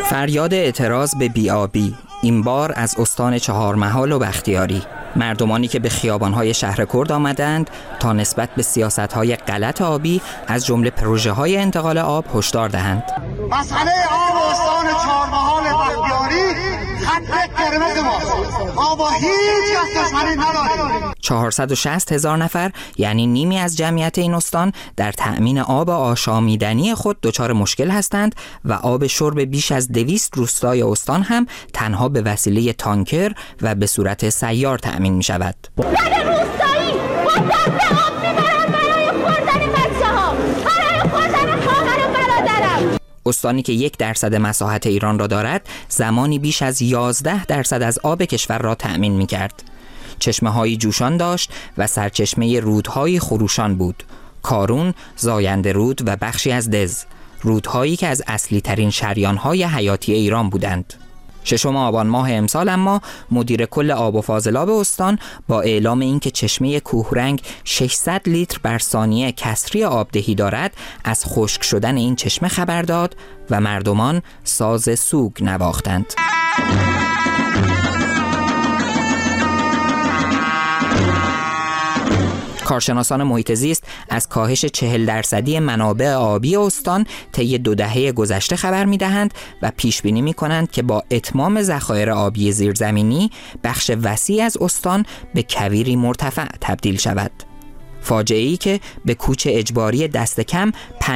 فریاد اعتراض به بی‌آبی، این بار از استان چهارمحال و بختیاری. مردمانی که به خیابان‌های شهر کرد آمدند تا نسبت به سیاست‌های غلط آبی از جمله پروژه‌های انتقال آب هشدار دهند. مسئله آب استان چهارمحال بختیاری خط قرمز ماست. ما با هیچ کس دشمنی نداریم. 460,000 نفر یعنی نیمی از جمعیت این استان در تأمین آب آشامیدنی خود دچار مشکل هستند و آب شرب بیش از 200 روستای استان هم تنها به وسیله تانکر و به صورت سیار تأمین می شود. روستایی با دست آب میبرن برای خوردن بچه‌ها، برای خوردن خواهر و برادرم. استانی که 1% مساحت ایران را دارد زمانی بیش از 11% از آب کشور را تأمین می کرد. چشمه‌هایی جوشان داشت و سرچشمه رودهایی خروشان بود. کارون، زاینده رود و بخشی از دز، رودهایی که از اصلی ترین شریان‌های حیاتی ایران بودند. 6 آبان ماه امسال اما مدیر کل آب و فاضلاب استان با اعلام اینکه چشمه کوهرنگ 600 لیتر بر ثانیه کسری آبدهی دارد از خشک شدن این چشمه خبر داد و مردمان ساز سوگ نواختند. کارشناسان محیط زیست از کاهش 40% منابع آبی استان طی 2 دهه گذشته خبر می‌دهند و پیش بینی می‌کنند که با اتمام ذخایر آبی زیرزمینی بخش وسیع از استان به کویری مرتفع تبدیل شود. فاجعه‌ای که به کوچ اجباری دست کم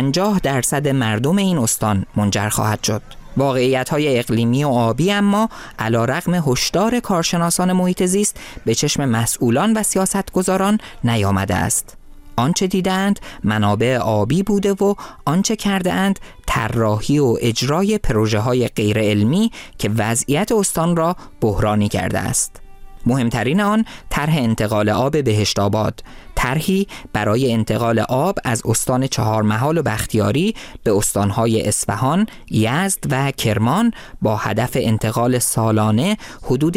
50% مردم این استان منجر خواهد شد. واقعیت‌های اقلیمی و آبی اما علی‌رغم هشدار کارشناسان محیط زیست به چشم مسئولان و سیاستگزاران نیامده است. آنچه دیدند منابع آبی بوده و آنچه کرده‌اند طراحی و اجرای پروژه‌های غیر علمی که وضعیت استان را بحرانی کرده است. مهمترین آن طرح انتقال آب بهشت‌آباد، طرحی برای انتقال آب از استان چهارمحال و بختیاری به استانهای اصفهان، یزد و کرمان با هدف انتقال سالانه حدود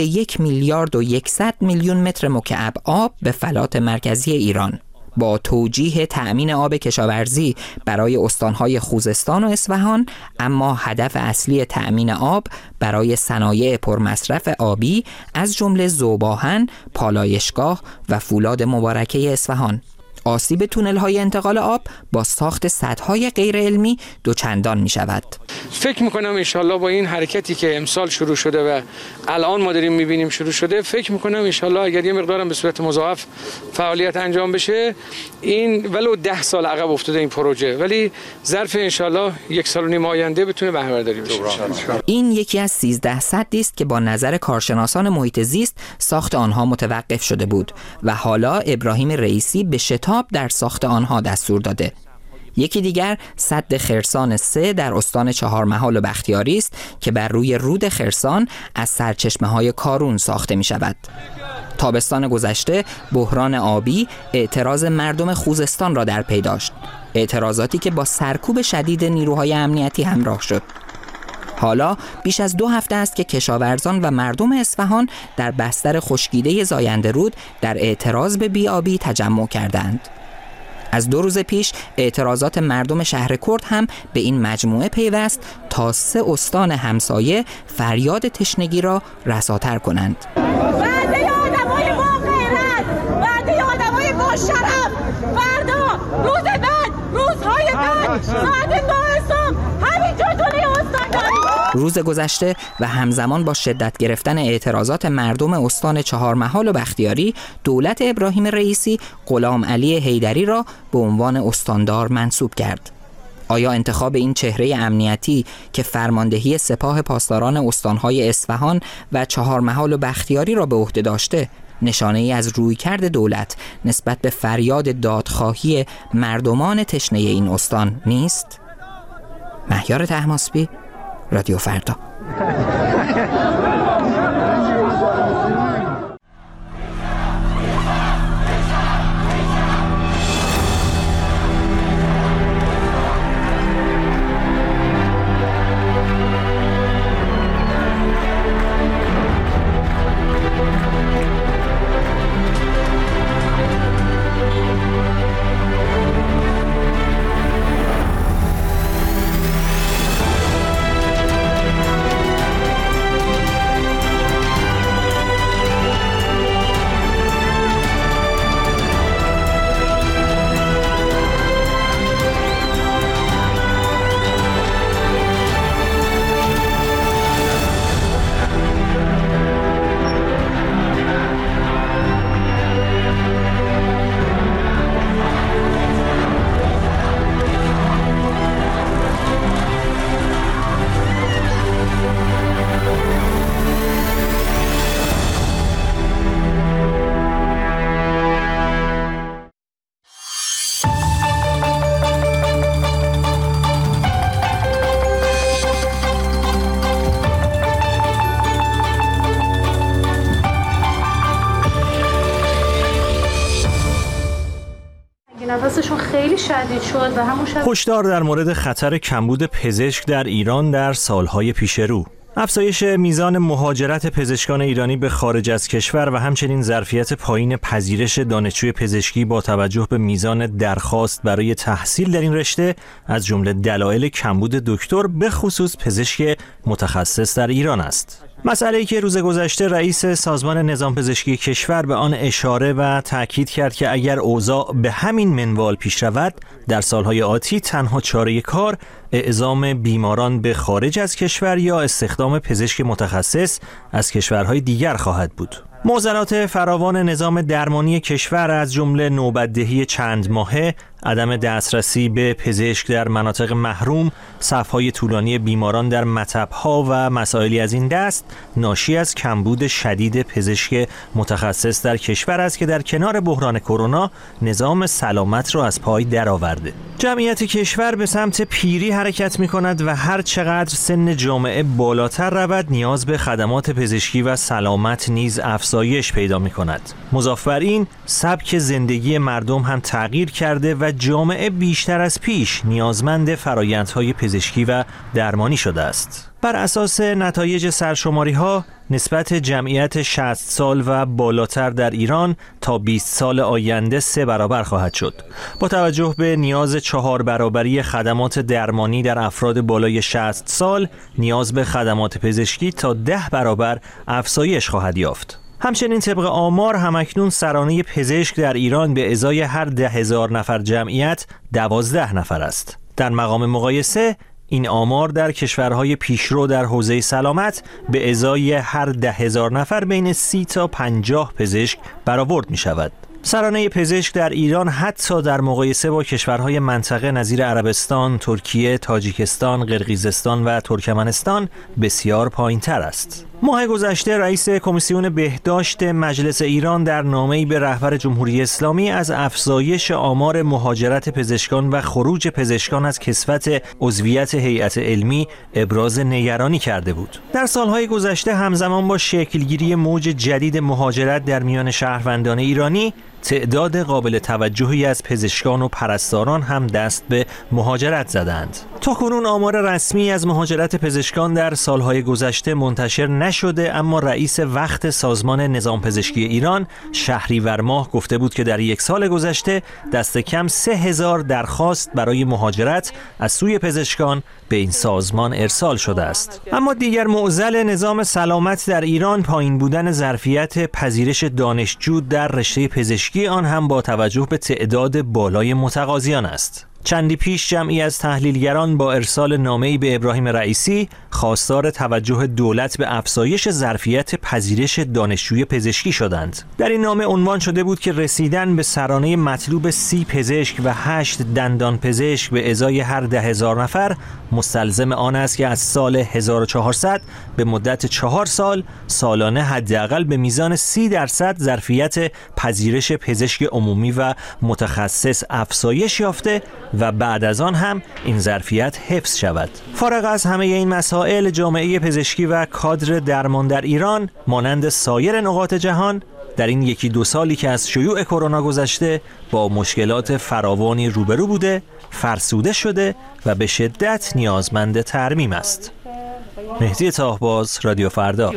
1,100,000,000 متر مکعب آب به فلات مرکزی ایران. با توجیه تأمین آب کشاورزی برای استانهای خوزستان و اصفهان، اما هدف اصلی تأمین آب برای صنایع پرمصرف آبی از جمله ذوب‌آهن، پالایشگاه و فولاد مبارکه اصفهان. آسیب تونل‌های انتقال آب با ساخت سدهای غیر علمی دوچندان می شود. فکر میکنم انشالله با این حرکتی که امسال شروع شده و الان ما داریم میبینیم شروع شده، فکر میکنم انشالله اگر یه مقدارم به صورت مضاعف فعالیت انجام بشه، این ولو 10 سال عقب افتاده این پروژه، ولی ظرف انشالله 1 سال و نیم آینده بتونه بهره برداری بشه. این یکی از 13 سدی است که با نظر کارشناسان محیط زیست ساخت آنها متوقف شده بود و حالا ابراهیم رئیسی به شتاب در ساخت آنها دستور داده. یکی دیگر سد خرسان 3 در استان چهارمحال و بختیاری است که بر روی رود خرسان از سرچشمه‌های کارون ساخته می شود. تابستان گذشته بحران آبی اعتراض مردم خوزستان را در پی داشت، اعتراضاتی که با سرکوب شدید نیروهای امنیتی همراه شد. حالا بیش از 2 هفته است که کشاورزان و مردم اصفهان در بستر خشکیده زاینده رود در اعتراض به بی‌آبی تجمع کردند. از 2 روز پیش اعتراضات مردم شهر کرد هم به این مجموعه پیوست تا 3 استان همسایه فریاد تشنگی را رساتر کنند. وعده آدمای با غیرت، وعده آدمای با شرف، فردا، روز بعد، روزهای بعد، ساعت 9 صبح همینجا توی استان داریم. روز گذشته و همزمان با شدت گرفتن اعتراضات مردم استان چهارمحال و بختیاری، دولت ابراهیم رئیسی غلام علی حیدری را به عنوان استاندار منصوب کرد. آیا انتخاب این چهره امنیتی که فرماندهی سپاه پاسداران استانهای اصفهان و چهارمحال و بختیاری را به عهده داشته نشانه ای از رویکرد دولت نسبت به فریاد دادخواهی مردمان تشنه این استان نیست؟ مهیار طهماسبی، رادیو فردا. وسواسشون خیلی شدید شد و همون هشدار در مورد خطر کمبود پزشک در ایران در سالهای پیش رو. افزایش میزان مهاجرت پزشکان ایرانی به خارج از کشور و همچنین ظرفیت پایین پذیرش دانشجوی پزشکی با توجه به میزان درخواست برای تحصیل در این رشته از جمله دلایل کمبود دکتر به خصوص پزشک متخصص در ایران است. مسئله‌ای که روز گذشته رئیس سازمان نظام پزشکی کشور به آن اشاره و تأکید کرد که اگر اوضاع به همین منوال پیش رود در سالهای آتی تنها چاره کار اعزام بیماران به خارج از کشور یا استخدام پزشک متخصص از کشورهای دیگر خواهد بود. معضلات فراوان نظام درمانی کشور از جمله نوبت‌دهی چند ماهه، عدم دسترسی به پزشک در مناطق محروم، صف‌های طولانی بیماران در مطب‌ها و مسائلی از این دست ناشی از کمبود شدید پزشک متخصص در کشور است که در کنار بحران کرونا نظام سلامت را از پای درآورده. جمعیت کشور به سمت پیری حرکت می‌کند و هر چقدر سن جامعه بالاتر رود نیاز به خدمات پزشکی و سلامت نیز افزایش پیدا می‌کند. مضاف بر این سبک زندگی مردم هم تغییر کرده و جامعه بیشتر از پیش نیازمند فرآیندهای پزشکی و درمانی شده است. بر اساس نتایج سرشماری‌ها نسبت جمعیت 60 سال و بالاتر در ایران تا 20 سال آینده 3 برابر خواهد شد. با توجه به نیاز 4 برابری خدمات درمانی در افراد بالای 60 سال، نیاز به خدمات پزشکی تا 10 برابر افزایش خواهد یافت. همچنین طبق آمار همکنون سرانه پزشک در ایران به ازای هر 10,000 نفر جمعیت 12 نفر است. در مقام مقایسه این آمار در کشورهای پیشرو در حوزه سلامت به ازای هر 10,000 نفر بین 30 تا 50 پزشک برآورد می شود. سرانه پزشک در ایران حتی در مقایسه با کشورهای منطقه نظیر عربستان، ترکیه، تاجیکستان، قرقیزستان و ترکمنستان بسیار پایین‌تر است. ماه گذشته رئیس کمیسیون بهداشت مجلس ایران در نامه‌ای به رهبر جمهوری اسلامی از افزایش آمار مهاجرت پزشکان و خروج پزشکان از کسوت عضویت هیئت علمی ابراز نگرانی کرده بود. در سالهای گذشته همزمان با شکلگیری موج جدید مهاجرت در میان شهروندان ایرانی، تعداد قابل توجهی از پزشکان و پرستاران هم دست به مهاجرت زدند. تاکنون آمار رسمی از مهاجرت پزشکان در سالهای گذشته منتشر نشده، اما رئیس وقت سازمان نظام پزشکی ایران شهریور ماه گفته بود که در یک سال گذشته دست کم 3,000 درخواست برای مهاجرت از سوی پزشکان به این سازمان ارسال شده است. اما دیگر معضل نظام سلامت در ایران پایین بودن ظرفیت پذیرش دانشجو در رشته پزشکی، آن هم با توجه به تعداد بالای متقاضیان است. چندی پیش جمعی از تحلیلگران با ارسال نامه‌ای به ابراهیم رئیسی خواستار توجه دولت به افزایش ظرفیت پذیرش دانشجوی پزشکی شدند. در این نامه عنوان شده بود که رسیدن به سرانه مطلوب 30 پزشک و 8 دندان پزشک به ازای هر 10,000 نفر مستلزم آن است که از سال 1400 به مدت 4 سال سالانه حداقل به میزان 30% ظرفیت پذیرش پزشک عمومی و متخصص افزایش یافته و بعد از آن هم این ظرفیت حفظ شود. فارغ از همه این مسائل، جامعه پزشکی و کادر درمان در ایران مانند سایر نقاط جهان در این 1-2 سالی که از شیوع کرونا گذشته با مشکلات فراوانی روبرو بوده، فرسوده شده و به شدت نیازمند ترمیم است. مهدی طاهباز، رادیو فردا.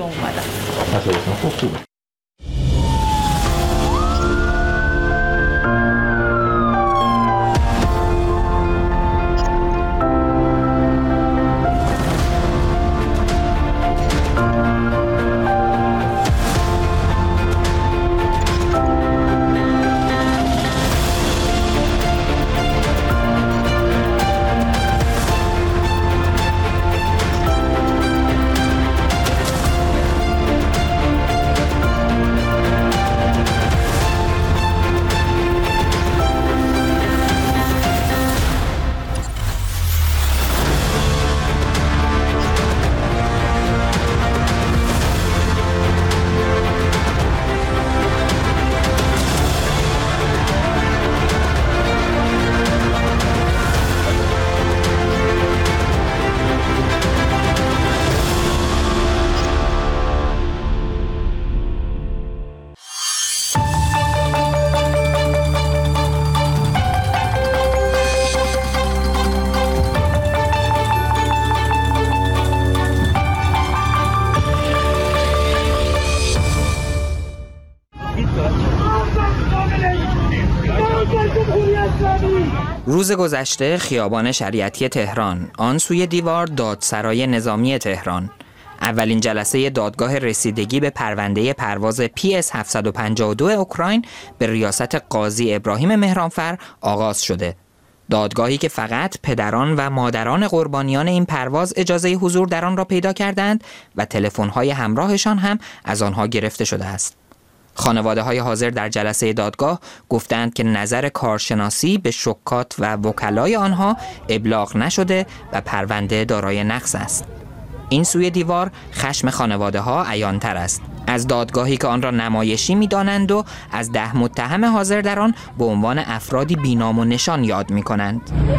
روز گذشته خیابان شریعتی تهران، آن سوی دیوار دادسرای نظامی تهران. اولین جلسه دادگاه رسیدگی به پرونده پرواز PS 752 اوکراین به ریاست قاضی ابراهیم مهرانفر آغاز شده. دادگاهی که فقط پدران و مادران قربانیان این پرواز اجازه حضور در آن را پیدا کردند و تلفن‌های همراهشان هم از آنها گرفته شده است. خانواده‌های حاضر در جلسه دادگاه گفتند که نظر کارشناسی به شکات و وکلای آنها ابلاغ نشده و پرونده دارای نقص است. این سوی دیوار خشم خانواده‌ها عیان‌تر است. از دادگاهی که آن را نمایشی می‌دانند و از 10 متهم حاضر در آن به عنوان افرادی بی‌نام و نشان یاد می‌کنند.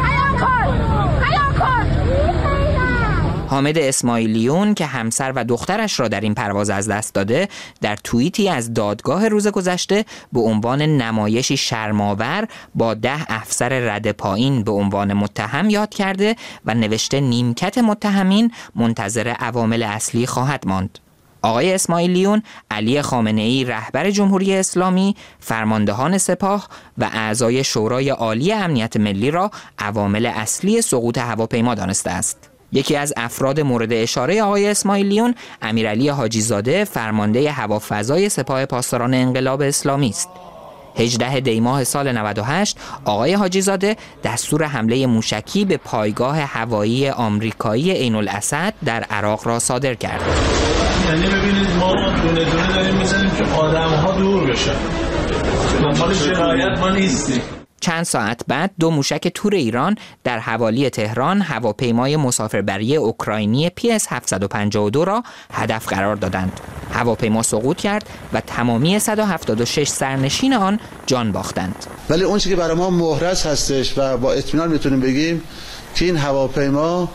حامد اسماعیلیون که همسر و دخترش را در این پرواز از دست داده، در توییتی از دادگاه روز گذشته به عنوان نمایشی شرم‌آور با 10 افسر رده پایین به عنوان متهم یاد کرده و نوشته نیمکت متهمین منتظر عوامل اصلی خواهد ماند. آقای اسماعیلیون علی خامنه‌ای رهبر جمهوری اسلامی، فرماندهان سپاه و اعضای شورای عالی امنیت ملی را عوامل اصلی سقوط هواپیما دانسته است. یکی از افراد مورد اشاره آقای اسماعیلیون امیرعلی حاجی‌زاده فرمانده هوافضای سپاه پاسداران انقلاب اسلامی است. 18 دی ماه سال 98 آقای حاجی‌زاده دستور حمله موشکی به پایگاه هوایی آمریکایی عین الاسد در عراق را صادر کرد. یعنی ببینید ما دونه دونه داریم می‌زنیم که آدم‌ها دور بشن. دنبال جنایت ما نیستیم. چند ساعت بعد 2 موشک تور ایران در حوالی تهران هواپیمای مسافربری اوکراینی PS 752 را هدف قرار دادند. هواپیما سقوط کرد و تمامی 176 سرنشین آن جان باختند. ولی اون چیزی که برای ما محرز هستش و با اطمینان میتونیم بگیم که این هواپیما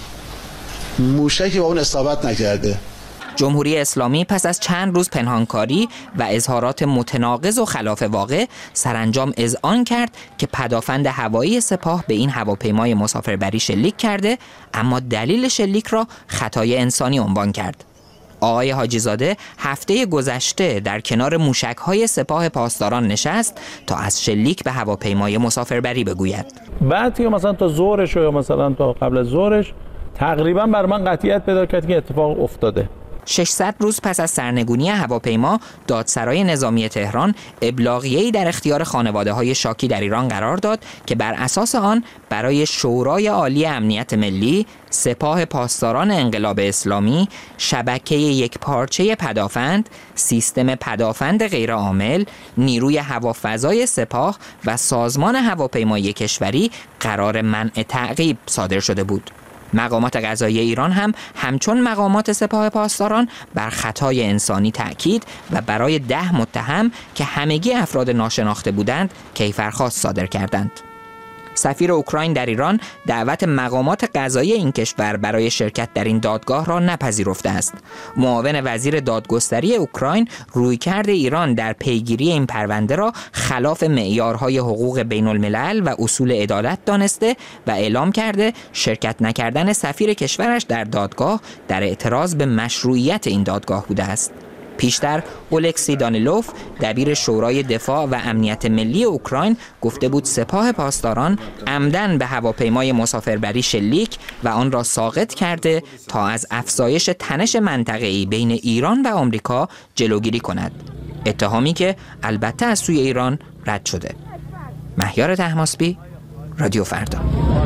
موشکی با اون اصابت نکرده. جمهوری اسلامی پس از چند روز پنهانکاری و اظهارات متناقض و خلاف واقع سرانجام اذعان کرد که پدافند هوایی سپاه به این هواپیمای مسافربری شلیک کرده، اما دلیل شلیک را خطای انسانی عنوان کرد. آقای حاجی‌زاده هفته گذشته در کنار موشک‌های سپاه پاسداران نشست تا از شلیک به هواپیمای مسافربری بگوید. بعد که مثلا تا ظهرش یا مثلا تا قبل از ظهرش تقریبا بر من قطعیت پیدا کرد که اتفاق افتاده. 600 روز پس از سرنگونی هواپیما، دادسرای نظامی تهران ابلاغیه‌ای در اختیار خانواده‌های شاکی در ایران قرار داد که بر اساس آن برای شورای عالی امنیت ملی، سپاه پاسداران انقلاب اسلامی، شبکه یک پارچه پدافند، سیستم پدافند غیرعامل، نیروی هوافضای سپاه و سازمان هواپیمایی کشوری قرار منع تعقیب صادر شده بود. مقامات قضایی ایران هم همچون مقامات سپاه پاسداران بر خطای انسانی تأکید و برای 10 متهم که همگی افراد ناشناخته بودند کیفرخواست صادر کردند. سفیر اوکراین در ایران دعوت مقامات قضایی این کشور برای شرکت در این دادگاه را نپذیرفته است. معاون وزیر دادگستری اوکراین رویکرد ایران در پیگیری این پرونده را خلاف معیارهای حقوق بین الملل و اصول عدالت دانسته و اعلام کرده شرکت نکردن سفیر کشورش در دادگاه در اعتراض به مشروعیت این دادگاه بوده است. پیشتر اولکسی دانیلوف دبیر شورای دفاع و امنیت ملی اوکراین گفته بود سپاه پاسداران عمدن به هواپیمای مسافربری شلیک و آن را ساقط کرده تا از افزایش تنش منطقه‌ای بین ایران و آمریکا جلوگیری کند. اتهامی که البته از سوی ایران رد شده. مهیار طهماسبی، رادیو فردا.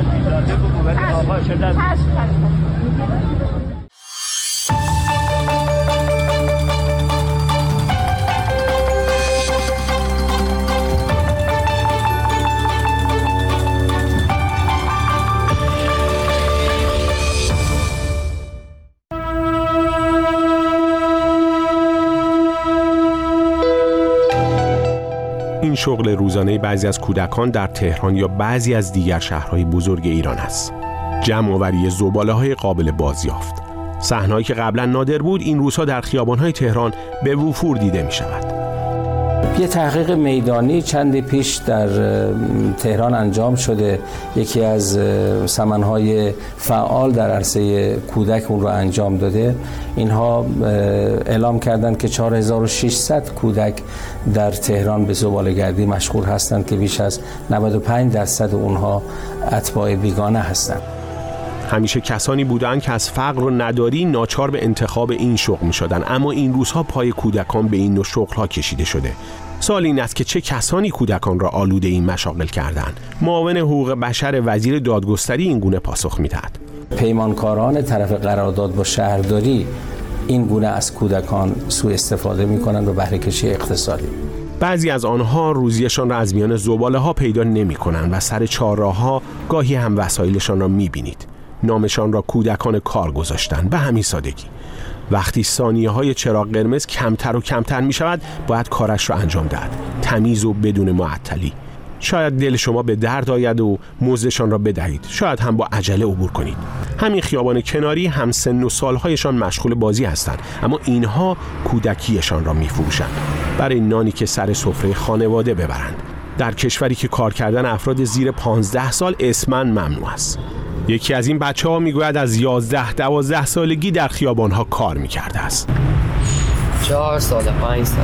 این شغل روزانه بعضی از کودکان در تهران یا بعضی از دیگر شهرهای بزرگ ایران است. جمع‌آوری زباله‌های قابل بازیافت. صحنه‌ای که قبلا نادر بود این روزها در خیابان‌های تهران به وفور دیده می‌شود. یه تحقیق میدانی چندی پیش در تهران انجام شده. یکی از سمنهای فعال در عرصه کودک اون رو انجام داده. اینها اعلام کردند که 4600 کودک در تهران به زباله‌گردی مشغول هستند که بیش از 95% اونها اتباع بیگانه هستند. همیشه کسانی بودند که از فقر و نداری ناچار به انتخاب این شغل می‌شدند، اما این روزها پای کودکان به این نوع شغل‌ها کشیده شده. سوال این است که چه کسانی کودکان را آلوده این مشاغل کردند؟ معاون حقوق بشر وزیر دادگستری این گونه پاسخ می‌دهد. پیمانکاران طرف قرارداد با شهرداری این گونه از کودکان سوء استفاده می‌کنند و بهره کشی اقتصادی. بعضی از آنها روزیشان را از میان زباله‌ها پیدا نمی‌کنند و سر چهارراه‌ها گاهی هم وسایلشان را می‌بینید. نامشان را کودکان کار گذاشتند. به همین سادگی. وقتی ثانیه‌های چراغ قرمز کمتر و کمتر می‌شود، باید کارش را انجام دهد. تمیز و بدون معطلی. شاید دل شما به درد آید و مزدشان را بدهید. شاید هم با عجله عبور کنید. همین خیابان کناری هم سن و سال‌هایشان مشغول بازی هستند، اما اینها کودکیشان را می‌فروشند برای نانی که سر سفره خانواده ببرند. در کشوری که کار کردن افراد زیر 15 سال اسماً ممنوع است. یکی از این بچه‌ها میگوید از 11-12 سالگی در خیابان‌ها کار می‌کرده است. 4 سال، 5 سال،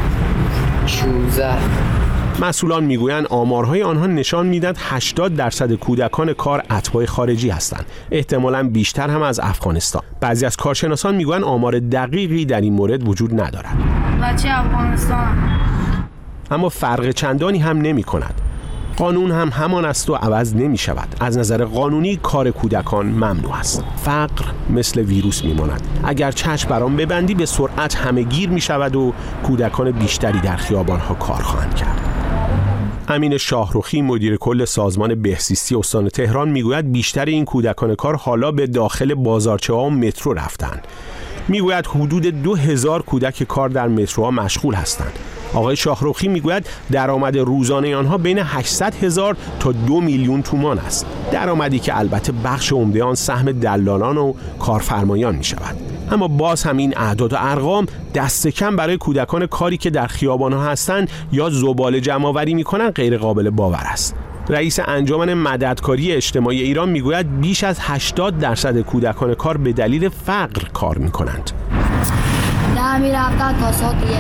16. مسئولان میگویند آمارهای آنها نشان میدهد 80% کودکان کار اتباع خارجی هستند، احتمالاً بیشتر هم از افغانستان. بعضی از کارشناسان میگویند آمار دقیقی در این مورد وجود ندارد. بچه افغانستان. اما فرق چندانی هم نمی‌کند. قانون هم همان است و عوض نمی شود. از نظر قانونی کار کودکان ممنوع است. فقر مثل ویروس می ماند. اگر چشم بر آن ببندی به سرعت همه گیر می شود و کودکان بیشتری در خیابان‌ها کار خواهند کرد. امین شاهرخی مدیر کل سازمان بهزیستی استان تهران میگوید بیشتر این کودکان کار حالا به داخل بازارچه‌ها و مترو رفتند. میگوید حدود 2000 کودک کار در متروها مشغول هستند. آقای شاهرخی میگوید درآمد روزانه آنها بین 800,000 تا 2 میلیون تومان است. درآمدی که البته بخش عمده آن سهم دلالان و کارفرمایان می شود. اما باز هم این اعداد و ارقام دست کم برای کودکان کاری که در خیابان‌ها هستند یا زباله جمع‌آوری می‌کنند غیر قابل باور است. رئیس انجمن مددکاری اجتماعی ایران میگوید بیش از 80% کودکان کار به دلیل فقر کار می‌کنند. در می‌رفتند تا ساعت 1.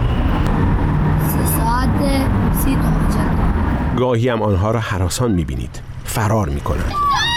3 ساعت 30 دقیقه. گاهی هم آنها را هراسان می‌بینید. فرار می‌کنند.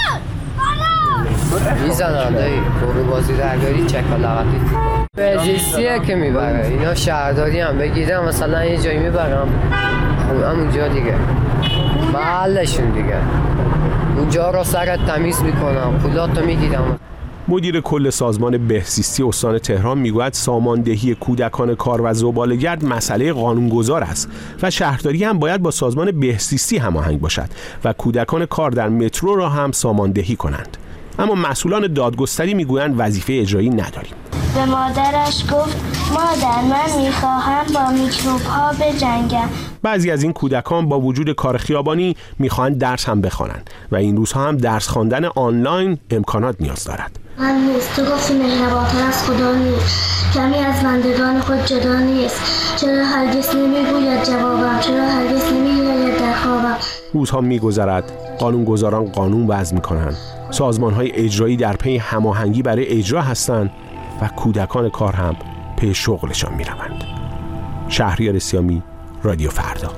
میزنن دایی برو بازی درگاری چکالقتی بهزیستیه که میبره. اینا شهرداری هم بگیرم مثلا یه جایی میبرم همونجا دیگه محلشون دیگه اونجا رو سرت تمیز میکنم پولاتو میگیرم. مدیر کل سازمان بهزیستی استان تهران میگوید ساماندهی کودکان کار و زباله‌گرد مسئله قانونگذار است و شهرداری هم باید با سازمان بهزیستی هماهنگ باشد و کودکان کار در مترو را هم ساماندهی کنند. اما مسئولان دادگستری میگویند وظیفه اجرایی نداریم. به مادرش گفت مادر من میخواهم با میکروب ها بجنگم. بعضی از این کودکان با وجود کار خیابانی میخواهند درس هم بخوانند و این روزها هم درس خواندن آنلاین امکانات نیاز دارد. من نیست تو گفتی مهربانتر از خدا نیست، کمی از بندگان خود جدا نیست. چرا هرگز نمیگوید جوابم، چرا هرگز نمیگوید در خوابم. روزها میگذرد، قانونگذاران قانون وضع میکنند، سازمان‌های اجرایی در پی هماهنگی برای اجرا هستند و کودکان کار هم پی شغلشان میروند. شهریار سیامی، رادیو فردا.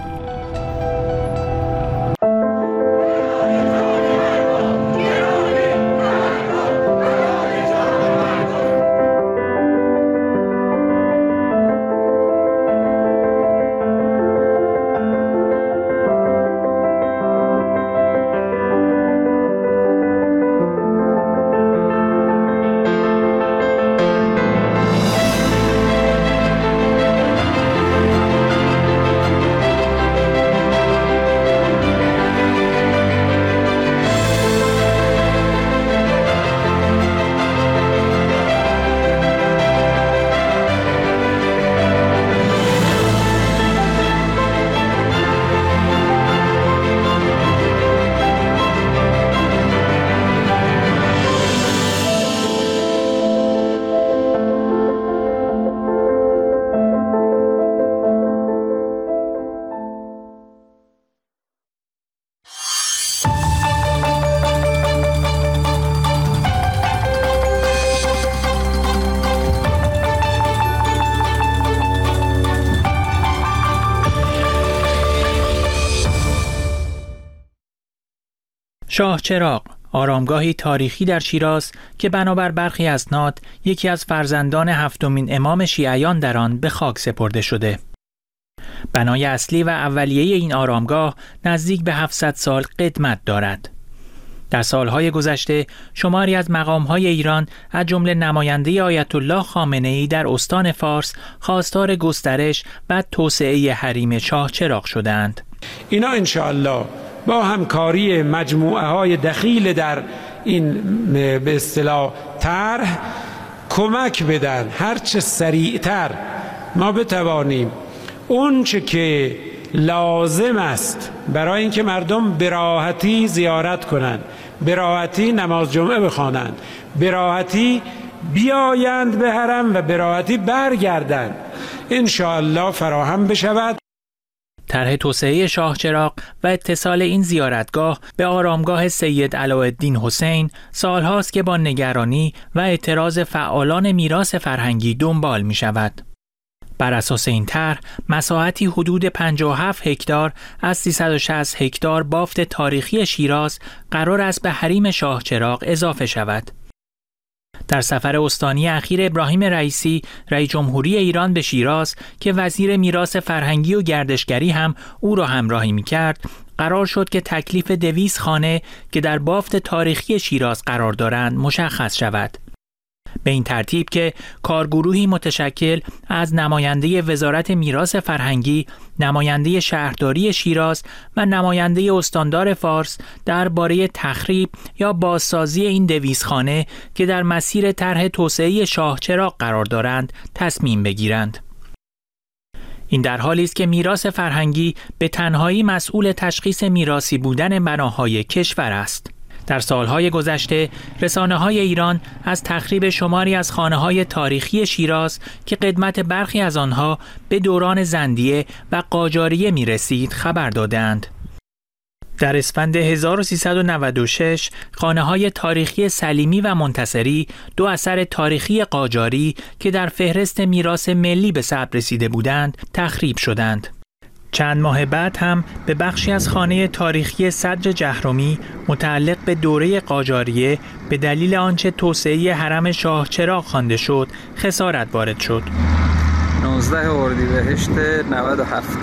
شاه چراغ، آرامگاهی تاریخی در شیراز که بنابر برخی اسناد یکی از فرزندان هفتمین امام شیعیان در آن به خاک سپرده شده. بنای اصلی و اولیه این آرامگاه نزدیک به 700 سال قدمت دارد. در سالهای گذشته شماری از مقامهای ایران از جمله نماینده آیت الله خامنه‌ای در استان فارس خواستار گسترش و توسعه حریم شاه چراغ شدند. اینا انشاءالله با همکاری مجموعه های دخیل در این به اصطلاح طرح کمک بدن هرچه سریعتر ما بتوانیم اون چه که لازم است برای اینکه مردم به راحتی زیارت کنند، به راحتی نماز جمعه بخوانند، به راحتی بیایند به حرم و به راحتی برگردند، انشاءالله فراهم بشود. طرح توسعه شاه چراغ و اتصال این زیارتگاه به آرامگاه سید علاءالدین حسین سالهاست که با نگرانی و اعتراض فعالان میراث فرهنگی دنبال می شود. بر اساس این طرح مساحتی حدود 57 هکتار از 360 هکتار بافت تاریخی شیراز قرار است به حریم شاه چراغ اضافه شود. در سفر استانی اخیر ابراهیم رئیسی رئیس جمهوری ایران به شیراز که وزیر میراث فرهنگی و گردشگری هم او را همراهی می‌کرد، قرار شد که تکلیف 200 خانه که در بافت تاریخی شیراز قرار دارند مشخص شود. به این ترتیب که کارگروهی متشکل از نماینده وزارت میراث فرهنگی، نماینده شهرداری شیراز و نماینده استاندار فارس درباره تخریب یا بازسازی این 200 خانه که در مسیر طرح توسعه شاه چراغ قرار دارند تصمیم بگیرند. این در حالی است که میراث فرهنگی به تنهایی مسئول تشخیص میراثی بودن بناهای کشور است. در سالهای گذشته رسانه‌های ایران از تخریب شماری از خانه‌های تاریخی شیراز که قدمت برخی از آنها به دوران زندیه و قاجاریه می‌رسید خبر دادند. در اسفند 1396 خانه‌های تاریخی سلیمی و منتصری، 2 اثر تاریخی قاجاری که در فهرست میراث ملی به ثبت رسیده بودند، تخریب شدند. چند ماه بعد هم به بخشی از خانه تاریخی صدر جهرمی متعلق به دوره قاجاریه به دلیل آنچه توسعه حرم شاه چراغ خوانده شد خسارت وارد شد. 19 اردیبهشت 97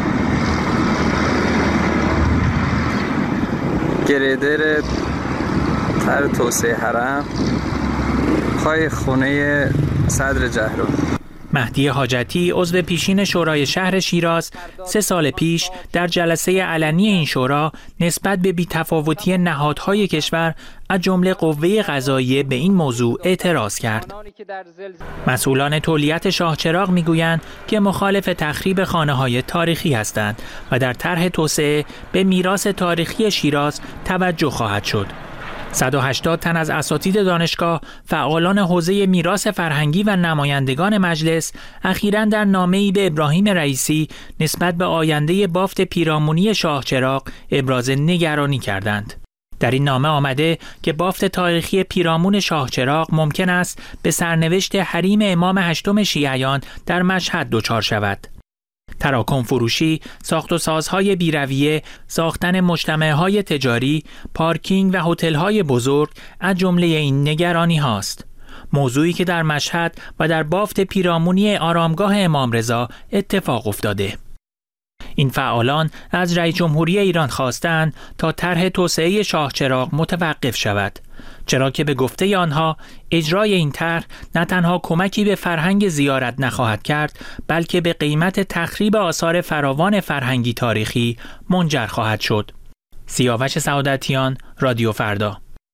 گریدر طرح توسعه حرم پای خونه صدر جهرمی. مهدی حاجتی عضو پیشین شورای شهر شیراز 3 سال پیش در جلسه علنی این شورا نسبت به بی‌تفاوتی نهادهای کشور از جمله قوه قضاییه به این موضوع اعتراض کرد. مسئولان تولیت شاه چراغ میگویند که مخالف تخریب خانه‌های تاریخی هستند و در طرح توسعه به میراث تاریخی شیراز توجه خواهد شد. 180 تن از اساتید دانشگاه، فعالان حوزه میراث فرهنگی و نمایندگان مجلس اخیراً در نامه‌ای به ابراهیم رئیسی نسبت به آینده بافت پیرامونی شاه چراغ ابراز نگرانی کردند. در این نامه آمده که بافت تاریخی پیرامون شاه چراغ ممکن است به سرنوشت حریم امام 8 شیعیان در مشهد دچار شود. تراکم فروشی، ساخت و سازهای بیرویه، ساختن مجتمعهای تجاری، پارکینگ و هتل‌های بزرگ از جمله این نگرانی هاست. موضوعی که در مشهد و در بافت پیرامونی آرامگاه امام رضا اتفاق افتاده. این فعالان از رئیس جمهوری ایران خواستند تا طرح توسعه شاه چراغ متوقف شود، چرا که به گفته آنها اجرای این طرح نه تنها کمکی به فرهنگ زیارت نخواهد کرد، بلکه به قیمت تخریب آثار فراوان فرهنگی تاریخی منجر خواهد شد. سیاوش سعادتیان، رادیو فردا.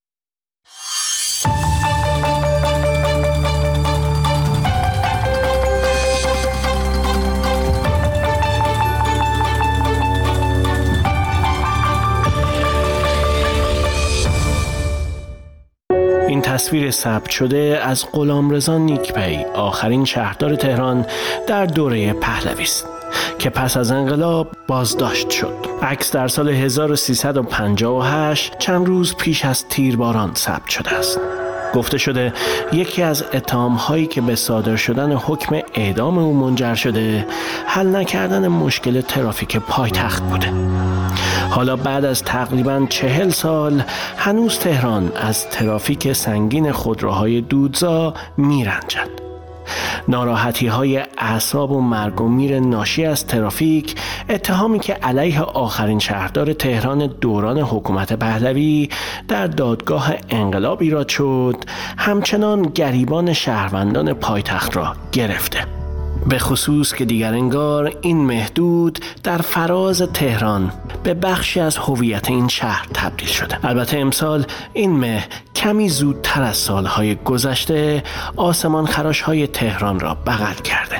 این تصویر ثبت شده از غلامرضا نیکپی، آخرین شهردار تهران در دوره پهلوی است که پس از انقلاب بازداشت شد. عکس در سال 1358 چند روز پیش از تیرباران ثبت شده است. گفته شده یکی از اتهام‌هایی که به صادر شدن حکم اعدام او منجر شده حل نکردن مشکل ترافیک پایتخت بوده. حالا بعد از تقریباً 40 سال هنوز تهران از ترافیک سنگین خودروهای دودزا میرنجد. ناراحتی‌های اعصاب و مرگ و میر ناشی از ترافیک، اتهامی که علیه آخرین شهردار تهران دوران حکومت پهلوی در دادگاه انقلاب ایراد شد، همچنان گریبان شهروندان پایتخت را گرفته. به خصوص که دیگر انگار این مهدود در فراز تهران به بخشی از هویت این شهر تبدیل شده. البته امسال این مه کمی زودتر از سالهای گذشته آسمان خراش‌های تهران را بغل کرده.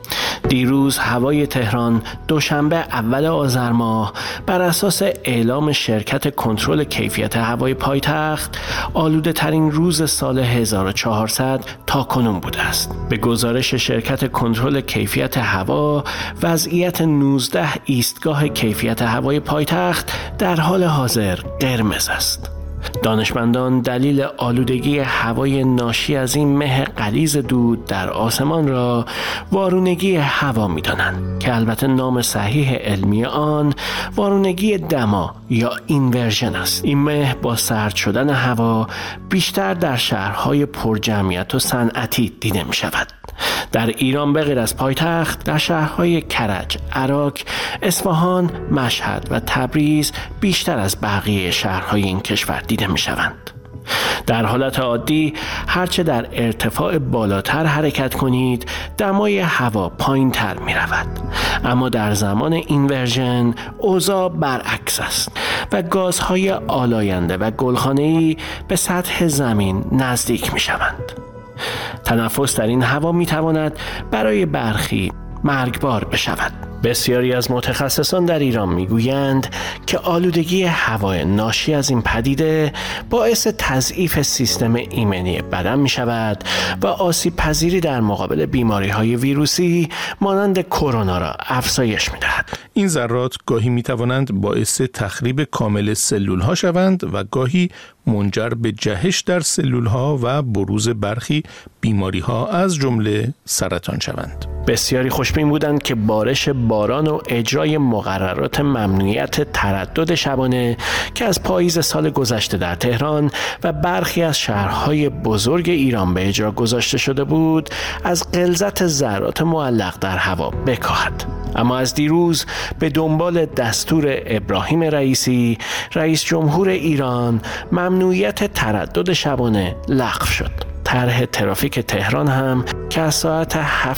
دیروز هوای تهران دوشنبه اول آذر ماه بر اساس اعلام شرکت کنترل کیفیت هوای پایتخت آلوده ترین روز سال 1400 تا کنون بوده است. به گزارش شرکت کنترل کیفیت هوا، وضعیت 19 ایستگاه کیفیت هوای پایتخت در حال حاضر قرمز است. دانشمندان دلیل آلودگی هوای ناشی از این مه غلیظ دود در آسمان را وارونگی هوا می‌دانند که البته نام صحیح علمی آن وارونگی دما یا اینورژن است. این مه با سرد شدن هوا بیشتر در شهرهای پرجمعیت و صنعتی دیده می‌شود. در ایران به غیر از پایتخت در شهرهای کرج، عراق، اصفهان، مشهد و تبریز بیشتر از بقیه شهرهای این کشور دیده می شوند. در حالت عادی هرچه در ارتفاع بالاتر حرکت کنید دمای هوا پایین تر می رود. اما در زمان اینورژن اوضاع برعکس است و گازهای آلاینده و گلخانه‌ای به سطح زمین نزدیک می شوند. تنفس در این هوا می تواند برای برخی مرگبار بشود. بسیاری از متخصصان در ایران میگویند که آلودگی هوای ناشی از این پدیده باعث تضعیف سیستم ایمنی بدن می شود و آسیب پذیری در مقابل بیماری های ویروسی مانند کرونا را افزایش می دهد. این ذرات گاهی می توانند باعث تخریب کامل سلول ها شوند و گاهی منجر به جهش در سلول ها و بروز برخی بیماری ها از جمله سرطان شوند. بسیاری خوشبین بودند که بارش باران و اجرای مقررات ممنوعیت تردد شبانه که از پاییز سال گذشته در تهران و برخی از شهرهای بزرگ ایران به اجرا گذاشته شده بود، از غلظت ذرات معلق در هوا بکاهد. اما از دیروز به دنبال دستور ابراهیم رئیسی، رئیس جمهور ایران، ممنوعیت تردد شبانه لغو شد. طرح ترافیک تهران هم که از ساعت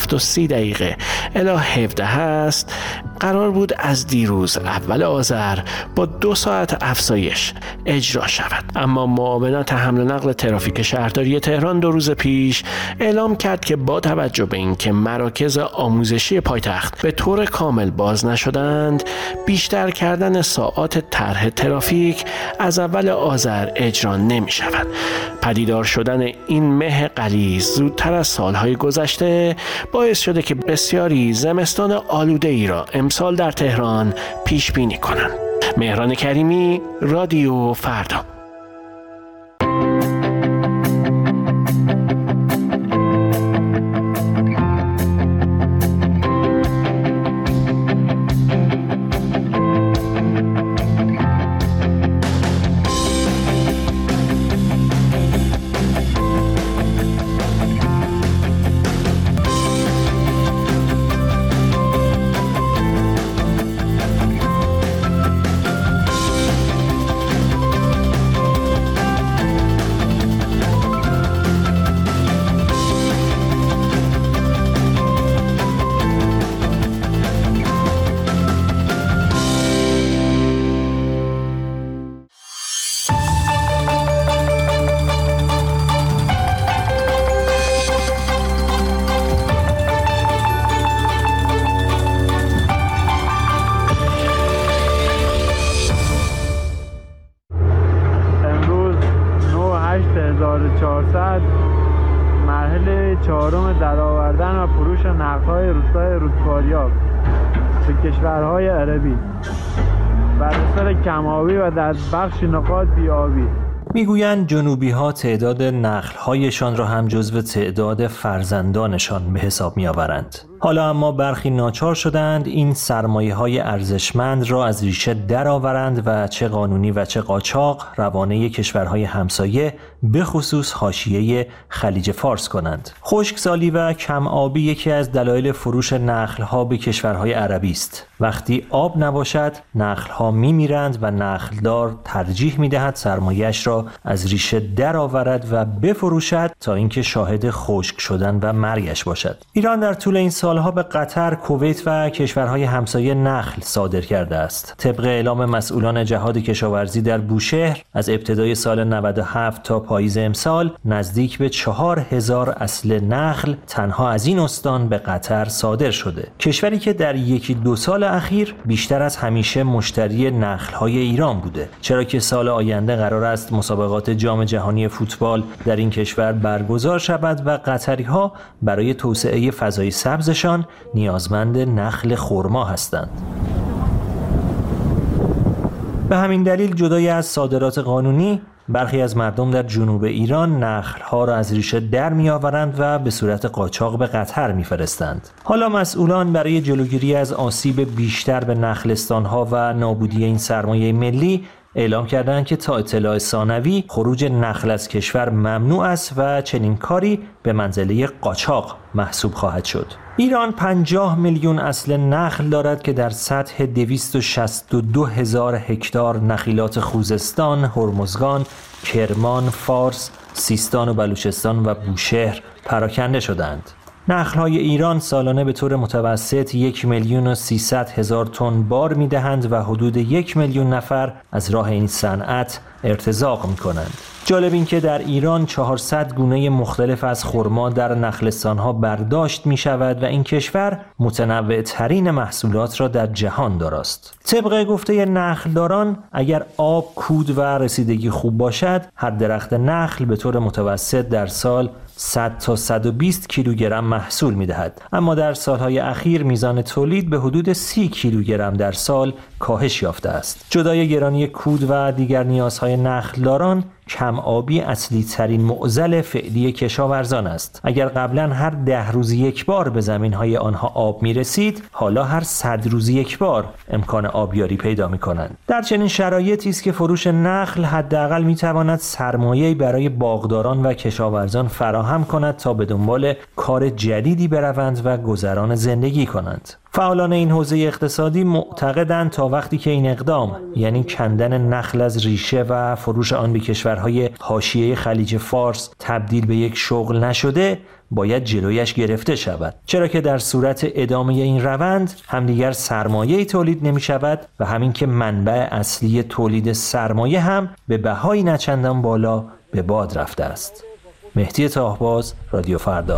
7:30 الی 17 است قرار بود از دیروز اول آذر با 2 ساعت افزایش اجرا شود. اما معاونت حمل و نقل ترافیک شهرداری تهران 2 روز پیش اعلام کرد که با توجه به اینکه مراکز آموزشی پایتخت به طور کامل باز نشدند، بیشتر کردن ساعات طرح ترافیک از اول آذر اجرا نمی شود. پدیدار شدن این مه غلیظ زودتر از سالهای گذشته باعث شده که بسیاری زمستان آلوده ای را امسال در تهران پیش بینی کنند. مهران کریمی، رادیو فردا. مرحله 4 درآوردن و فروش نقدهای روستای رودکاریاب به کشورهای عربی بر اثر کم‌آبی و در بخش نقاط بی‌آبی. میگویند جنوبی ها تعداد نخل هایشان را هم جزو تعداد فرزندانشان به حساب می آورند. حالا اما برخی ناچار شدند این سرمایه های ارزشمند را از ریشه درآورند و چه قانونی و چه قاچاق روانه کشورهای همسایه به خصوص حاشیه خلیج فارس کنند. خشکسالی و کم آبی یکی از دلایل فروش نخل ها به کشورهای عربی است. وقتی آب نباشد نخل ها میمیرند و نخلدار ترجیح میدهد سرمایه‌اش را از ریشه درآورد و بفروشد تا اینکه شاهد خشک شدن و مرگش باشد. ایران در طول این سالها به قطر، کویت و کشورهای همسایه نخل صادر کرده است. طبق اعلام مسئولان جهاد کشاورزی در بوشهر از ابتدای سال 97 تا پاییز امسال نزدیک به 4000 اصل نخل تنها از این استان به قطر صادر شده. کشوری که در یکی دو سال اخیر بیشتر از همیشه مشتری نخل‌های ایران بوده، چرا که سال آینده قرار است مسابقات جام جهانی فوتبال در این کشور برگزار شود و قطری‌ها برای توسعه فضای سبزشان نیازمند نخل خرما هستند. به همین دلیل جدای از صادرات قانونی برخی از مردم در جنوب ایران نخل‌ها را از ریشه در می‌آورند و به صورت قاچاق به قطر می‌فرستند. حالا مسئولان برای جلوگیری از آسیب بیشتر به نخلستان‌ها و نابودی این سرمایه ملی اعلام کردند که تا اطلاع ثانوی خروج نخل از کشور ممنوع است و چنین کاری به منزله قاچاق محسوب خواهد شد. ایران 50 میلیون اصل نخل دارد که در سطح 262,000 هکتار نخیلات خوزستان، هرمزگان، کرمان، فارس، سیستان و بلوچستان و بوشهر پراکنده شدند. نخل‌های ایران سالانه به طور متوسط 1,300,000 تن بار می‌دهند و حدود 1 میلیون نفر از راه این صنعت ارتزاق می‌کنند. جالب این که در ایران 400 گونه مختلف از خرما در نخلستان‌ها برداشت می‌شود و این کشور متنوع‌ترین محصولات را در جهان داراست. طبق گفته نخلداران اگر آب، کود و رسیدگی خوب باشد، هر درخت نخل به طور متوسط در سال 100 تا 120 کیلوگرم محصول می‌دهد، اما در سالهای اخیر میزان تولید به حدود 30 کیلوگرم در سال کاهش یافته است. جدای گرانی کود و دیگر نیازهای نخلداران، کم آبی اصلی ترین معضل فعلی کشاورزان است. اگر قبلا هر 10 روز یک بار به زمینهای آنها آب می رسید، حالا هر 100 روز یک بار امکان آبیاری پیدا می کنند. در چنین شرایطی است که فروش نخل حداقل می تواند سرمایه‌ای برای باغداران و کشاورزان فراهم کند تا به دنبال کار جدیدی بروند و گذران زندگی کنند. فعالان این حوزه اقتصادی معتقدند تا وقتی که این اقدام، یعنی کندن نخل از ریشه و فروش آن به کشورهای حاشیه خلیج فارس تبدیل به یک شغل نشده، باید جلویش گرفته شود، چرا که در صورت ادامه این روند همدیگر سرمایه‌ای تولید نمی شود و همین که منبع اصلی تولید سرمایه هم به بهای نچندان بالا به باد رفته است. مهدی طاهباز، رادیو فردا.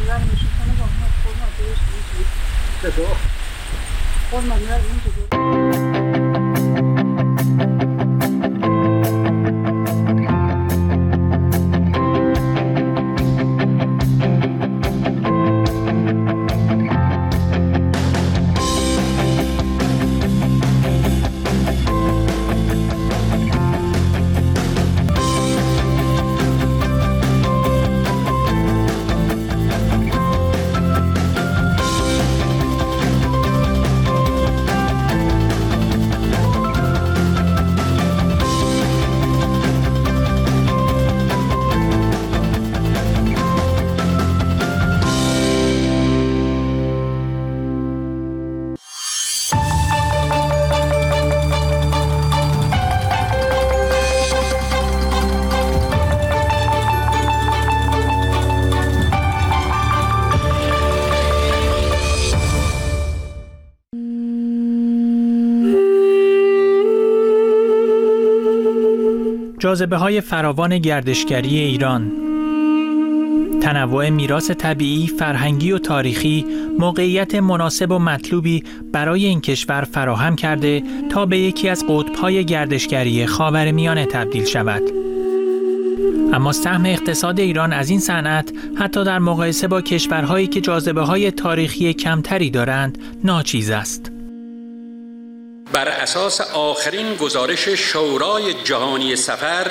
جاذبه‌های فراوان گردشگری ایران، تنوع میراث طبیعی، فرهنگی و تاریخی موقعیت مناسب و مطلوبی برای این کشور فراهم کرده تا به یکی از قطب‌های گردشگری خاورمیانه تبدیل شود. اما سهم اقتصاد ایران از این صنعت حتی در مقایسه با کشورهایی که جاذبه‌های تاریخی کمتری دارند ناچیز است. بر اساس آخرین گزارش شورای جهانی سفر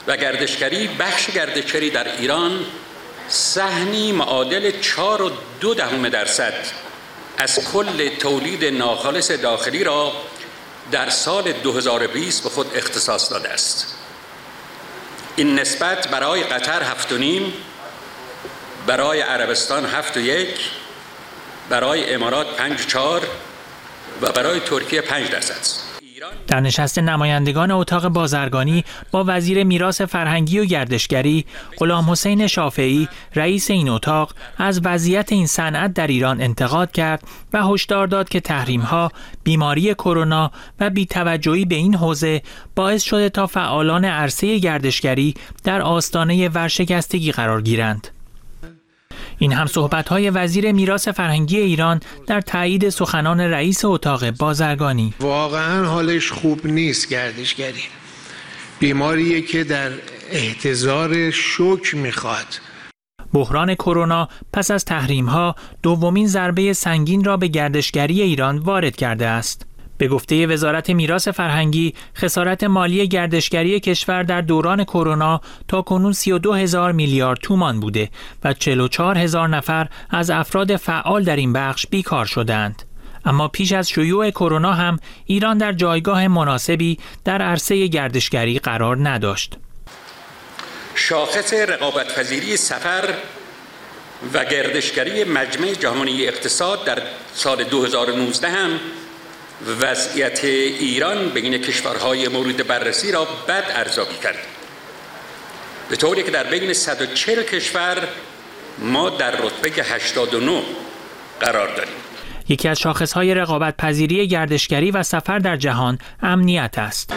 و گردشگری، بخش گردشگری در ایران سهمی معادل 4.2% از کل تولید ناخالص داخلی را در سال 2020 به خود اختصاص داده است. این نسبت برای قطر 7.5، برای عربستان 7.1، برای امارات 5.4 و برای ترکیه 5% است. در نشست نمایندگان اتاق بازرگانی با وزیر میراث فرهنگی و گردشگری غلام حسین شافعی رئیس این اتاق از وضعیت این صنعت در ایران انتقاد کرد و هشدار داد که تحریم‌ها، بیماری کرونا و بی‌توجهی به این حوزه باعث شده تا فعالان عرصه گردشگری در آستانه ورشکستگی قرار گیرند. این هم صحبت‌های وزیر میراث فرهنگی ایران در تایید سخنان رئیس اتاق بازرگانی. واقعا حالش خوب نیست گردشگری. بیماریه که در احتضار شوک میخواد. بحران کرونا پس از تحریم‌ها دومین ضربه سنگین را به گردشگری ایران وارد کرده است. به گفته وزارت میراث فرهنگی، خسارت مالی گردشگری کشور در دوران کرونا تاکنون 32,000 میلیارد تومان بوده و 44,000 نفر از افراد فعال در این بخش بیکار شدند. اما پیش از شیوع کرونا هم ایران در جایگاه مناسبی در عرصه گردشگری قرار نداشت. شاخص رقابت‌پذیری سفر و گردشگری مجمع جهانی اقتصاد در سال 2019 هم وضعیت ایران بین کشورهای مورد بررسی را بد ارزیابی کرد، به طوری که در بین 140 کشور ما در رتبه 89 قرار داریم. یکی از شاخص‌های رقابت‌پذیری گردشگری و سفر در جهان امنیت است.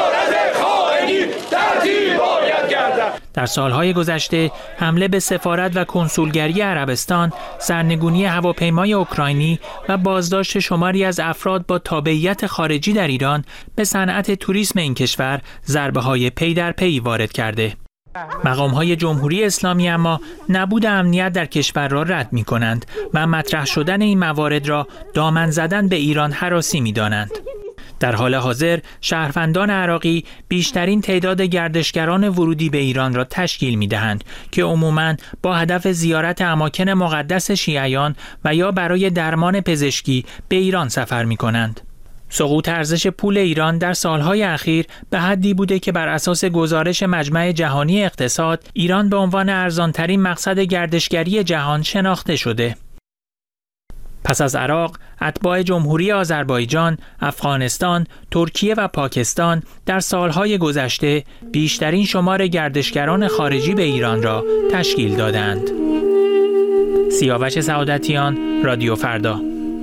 در سالهای گذشته حمله به سفارت و کنسولگری عربستان، سرنگونی هواپیمای اوکراینی و بازداشت شماری از افراد با تابعیت خارجی در ایران به صنعت توریسم این کشور ضربه‌های پی در پی وارد کرده. مقام‌های جمهوری اسلامی اما نبود امنیت در کشور را رد می‌کنند و مطرح شدن این موارد را دامن زدن به ایران هراسی می‌دانند. در حال حاضر شهروندان عراقی بیشترین تعداد گردشگران ورودی به ایران را تشکیل می‌دهند که عموماً با هدف زیارت اماکن مقدس شیعیان و یا برای درمان پزشکی به ایران سفر می‌کنند. سقوط ارزش پول ایران در سالهای اخیر به حدی بوده که بر اساس گزارش مجمع جهانی اقتصاد، ایران به عنوان ارزان‌ترین مقصد گردشگری جهان شناخته شده. پس از عراق، اتباع جمهوری آذربایجان، افغانستان، ترکیه و پاکستان در سالهای گذشته بیشترین شمار گردشگران خارجی به ایران را تشکیل دادند. سیاوش سعادتیان، رادیو فردا.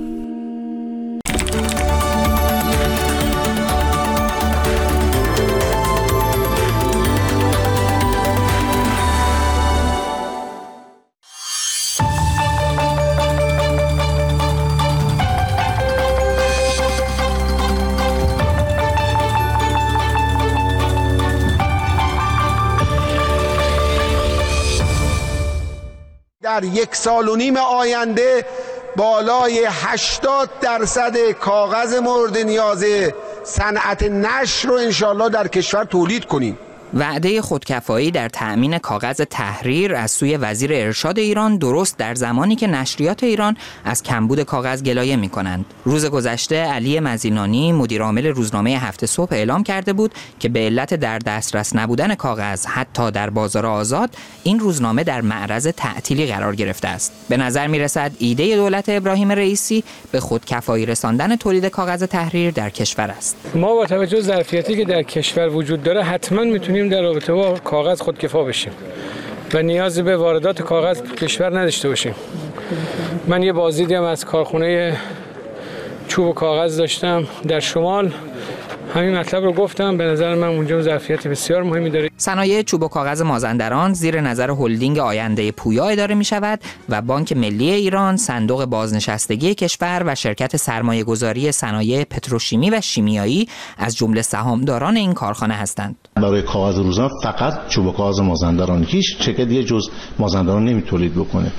در 1.5 سال آینده بالای 80% کاغذ مورد نیاز صنعت نشر رو انشالله در کشور تولید کنیم. وعده خودکفایی در تأمین کاغذ تحریر از سوی وزیر ارشاد ایران درست در زمانی که نشریات ایران از کمبود کاغذ گلایه می‌کنند. روز گذشته علی مزینانی مدیرعامل روزنامه هفت صبح اعلام کرده بود که به علت در دسترس نبودن کاغذ حتی در بازار آزاد، این روزنامه در معرض تعطیلی قرار گرفته است. به نظر می‌رسد ایده دولت ابراهیم رئیسی به خودکفایی رساندن تولید کاغذ تحریر در کشور است. ما با توجه به ظرفیتی که در کشور وجود داره حتما می‌تونیم در رابطه با کاغذ خودکفا بشیم و نیازی به واردات کاغذ کشور نداشته باشیم. من یه بازدیدی هم از کارخونه چوب و کاغذ داشتم در شمال، همین مطلب رو گفتم. به نظر من اونجا ظرفیت بسیار مهمی داره. صنایع چوب و کاغذ مازندران زیر نظر هلدینگ آینده پویا اداره می شود و بانک ملی ایران، صندوق بازنشستگی کشور و شرکت سرمایه‌گذاری صنایع پتروشیمی و شیمیایی از جمله سهامداران این کارخانه هستند. برای کاغذ روزنامه فقط چوب و کاغذ مازندران، هیچ چک دیگه جز مازندران نمی تولید بکنه.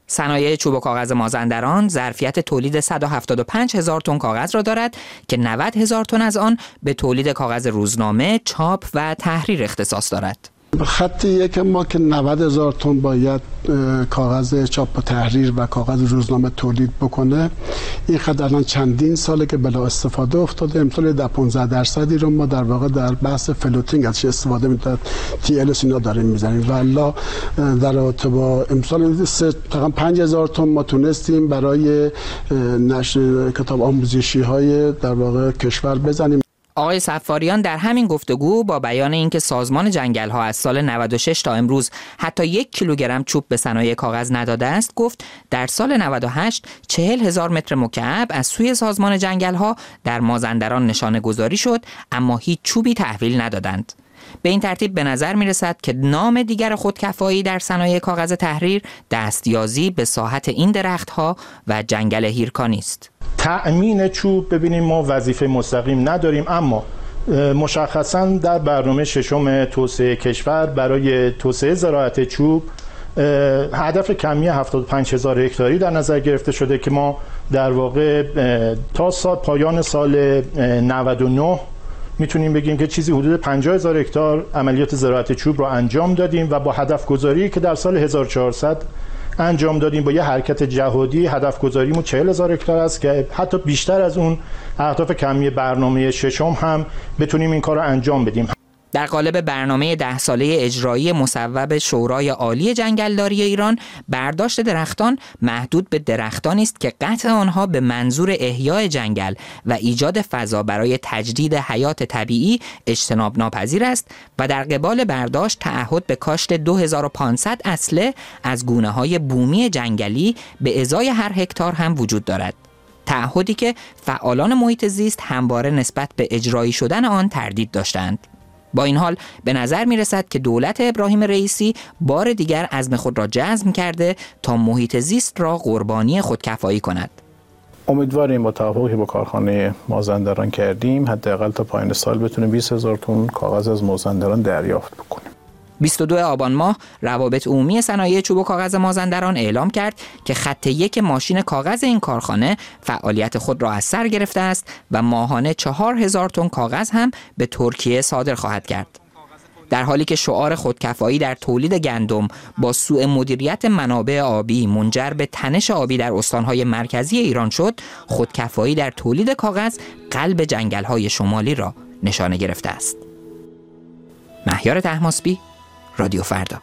صنایع چوب و کاغذ مازندران ظرفیت تولید 175,000 تن کاغذ را دارد که 90,000 تن از آن به تولید کاغذ روزنامه، چاپ و تحریر اختصاص دارد. خط یک ما که 90,000 تن باید کاغذ چاپ و تحریر و کاغذ روزنامه تولید بکنه، این خط الان چندین ساله که بلا استفاده افتاده. امسال 15% رو ما در واقع در بحث فلوتینگ ازش استفاده می‌کنیم، TLS اینا داریم میزنیم. والله در رابطه با امسال تقریبا 5,000 تن ما تونستیم برای نشر کتاب آموزشی های در واقع کشور بزنیم. آقای صفاریان در همین گفتگو با بیان اینکه سازمان جنگل‌ها از سال 96 تا امروز حتی 1 کیلوگرم چوب به صنایع کاغذ نداده است، گفت در سال 98 40,000 متر مکعب از سوی سازمان جنگل‌ها در مازندران نشانه گذاری شد، اما هیچ چوبی تحویل ندادند. به این ترتیب به نظر می رسد که نام دیگر خودکفایی در صنایع کاغذ تحریر دستیازی به ساحت این درختها و جنگل هیرکانی است. تأمین چوب ببینیم ما وظیفه مستقیم نداریم، اما مشخصاً در برنامه ششم توسعه کشور برای توسعه زراعت چوب هدف کمی 75,000 هکتاری در نظر گرفته شده که ما در واقع تا پایان سال 99 میتونیم بگیم که چیزی حدود 50,000 هکتار عملیات زراعت چوب رو انجام دادیم و با هدف گذاری که در سال 1400 انجام دادیم با یه حرکت جهادی هدف گذاریمون 40,000 هکتار است که حتی بیشتر از اون اهداف کمی برنامه ششم هم بتونیم این کار رو انجام بدیم. در قالب برنامه 10 ساله اجرایی مصوب شورای عالی جنگلداری ایران، برداشت درختان محدود به درختانی است که قطع آنها به منظور احیای جنگل و ایجاد فضا برای تجدید حیات طبیعی اجتناب ناپذیر است و در قبال برداشت تعهد به کاشت 2500 اصله از گونه‌های بومی جنگلی به ازای هر هکتار هم وجود دارد. تعهدی که فعالان محیط زیست همواره نسبت به اجرایی شدن آن تردید داشتند. با این حال به نظر می رسد که دولت ابراهیم رئیسی بار دیگر عزم خود را جزم کرده تا محیط زیست را قربانی خودکفایی کند. امیدواریم با توافقی با کارخانه مازندران کردیم حداقل تا پایان سال بتونیم 20,000 تن کاغذ از مازندران دریافت بکنیم. 22 آبان ماه روابط عمومی صنایع چوب و کاغذ مازندران اعلام کرد که خط 1 ماشین کاغذ این کارخانه فعالیت خود را از سر گرفته است و ماهانه 4,000 تن کاغذ هم به ترکیه صادر خواهد کرد. در حالی که شعار خودکفایی در تولید گندم با سوء مدیریت منابع آبی منجر به تنش آبی در استانهای مرکزی ایران شد، خودکفایی در تولید کاغذ قلب جنگل‌های شمالی را نشانه گرفته است. مهیار طهماسبی، رادیو فردا.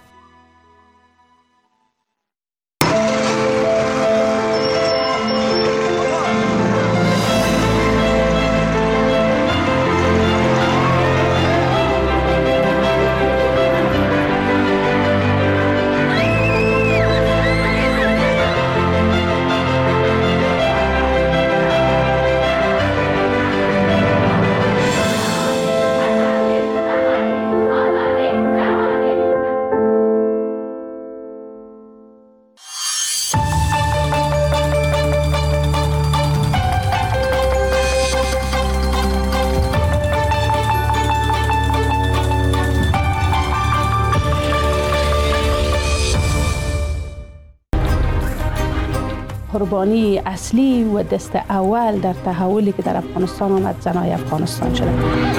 قربانی اصلی و دست اول در تحولی که در افغانستان آمد زنای افغانستان شده.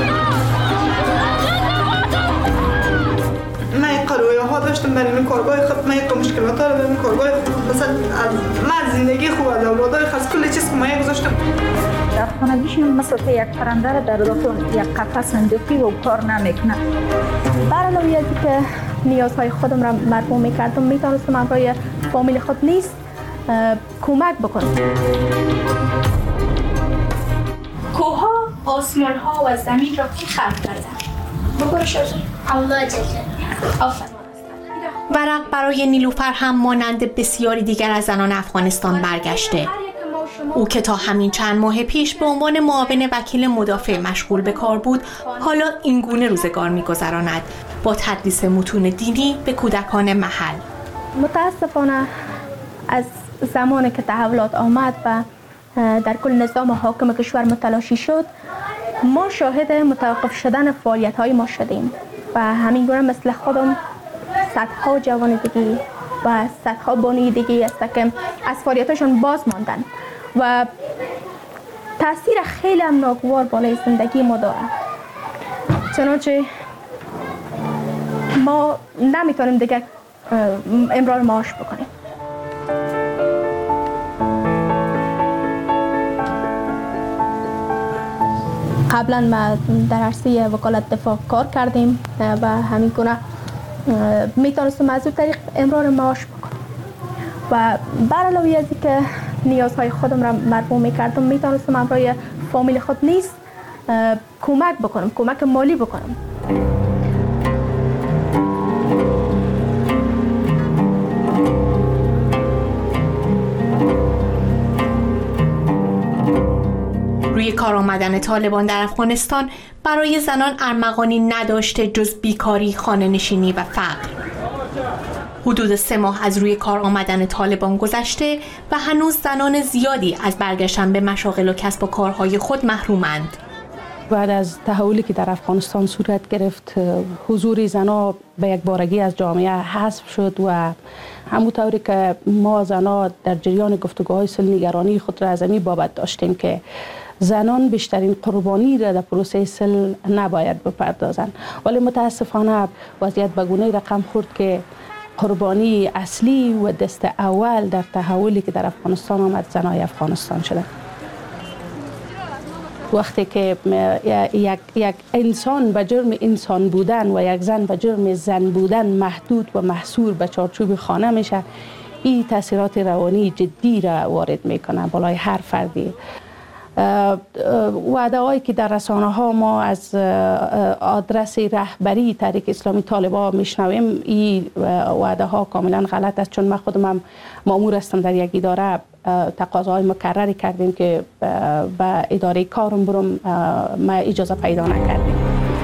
من قرویه ها داشتم برای این کارگاه خود، من مشکلات ها رو برای این کارگاه خود مثلا من زندگی خوب از اولادای خاص کل چیز که من گذاشتم. در خانگیشون مثل که یک پرنده را در داخل یک قفس انداختی و کار نمیکنه. برای نوعیتی که نیازهای خودم را مرفوع میکردم میتونستم برای فامیل خود نیست کمک بکنم. کوها، آسمان ها و زمین را کی خلق کرده؟ بگوش از الله جل جلاله. ورق برای نیلوفر هم مانند بسیاری دیگر از زنان افغانستان برگشته. او که تا همین چند ماه پیش به عنوان معاون وکیل مدافع مشغول به کار بود، حالا این گونه روزگار می‌گذراند با تدریس متون دینی به کودکان محل. متاسفانه از زمانی که تحولات آمد و در کل نظام حاکم کشور متلاشی شد، ما شاهد متوقف شدن فعالیت‌های ما شدیم و همین گونه مثل خودم صدها جوان دیگه و صدها بانوی دیگه است که از فعالیتشون باز ماندن و تاثیر خیلی هم ناگوار بالای زندگی ما داره. چنانچه ما نمیتونیم دیگه امرار معاش بکنیم. قبلا ما در عرصه وکالت دفاع کار کردیم و همین گونه میتونستم از اون طریق امرار معاش بکنم و بر علاوه از اینکه نیازهای خودم را مرفوع میکردم میتونستم برای فامیل خود نیز کمک بکنم، کمک مالی بکنم. روی کار آمدن طالبان در افغانستان برای زنان ارمغانی نداشته جز بیکاری، خانه‌نشینی و فقر. حدود 3 ماه از روی کار آمدن طالبان گذشته و هنوز زنان زیادی از برگشتن به مشاغل و کسب و کارهای خود محرومند. بعد از تحولی که در افغانستان صورت گرفت، حضور زنان به یک بارگی از جامعه حذف شد و همونطوری که ما زنان در جریان گفتگوهای صلح خود را از این بابت داشتیم که زنان بیشترین قربانی را در پروسه صلح نباید بپردازند، ولی متاسفانه وضعیت به گونه‌ای رقم خورد که قربانی اصلی و دست اول در تحولی که در افغانستان آمد زنای افغانستان شده. وقتی که یک انسان به جرم انسان بودن و یک زن به جرم زن بودن محدود و محصور به چارچوب خانه میشه، این تاثیرات روانی جدی را وارد میکنه بالای هر فردی. وعده هایی که در رسانه ها ما از آدرس رهبری تحریک اسلامی طالبان میشنویم، این وعده ها کاملا غلط است، چون من خودم مأمور هستم در یک اداره. تقاضاهای مکرری کردیم که به اداره کارم برم، ما اجازه پیدا نکردیم.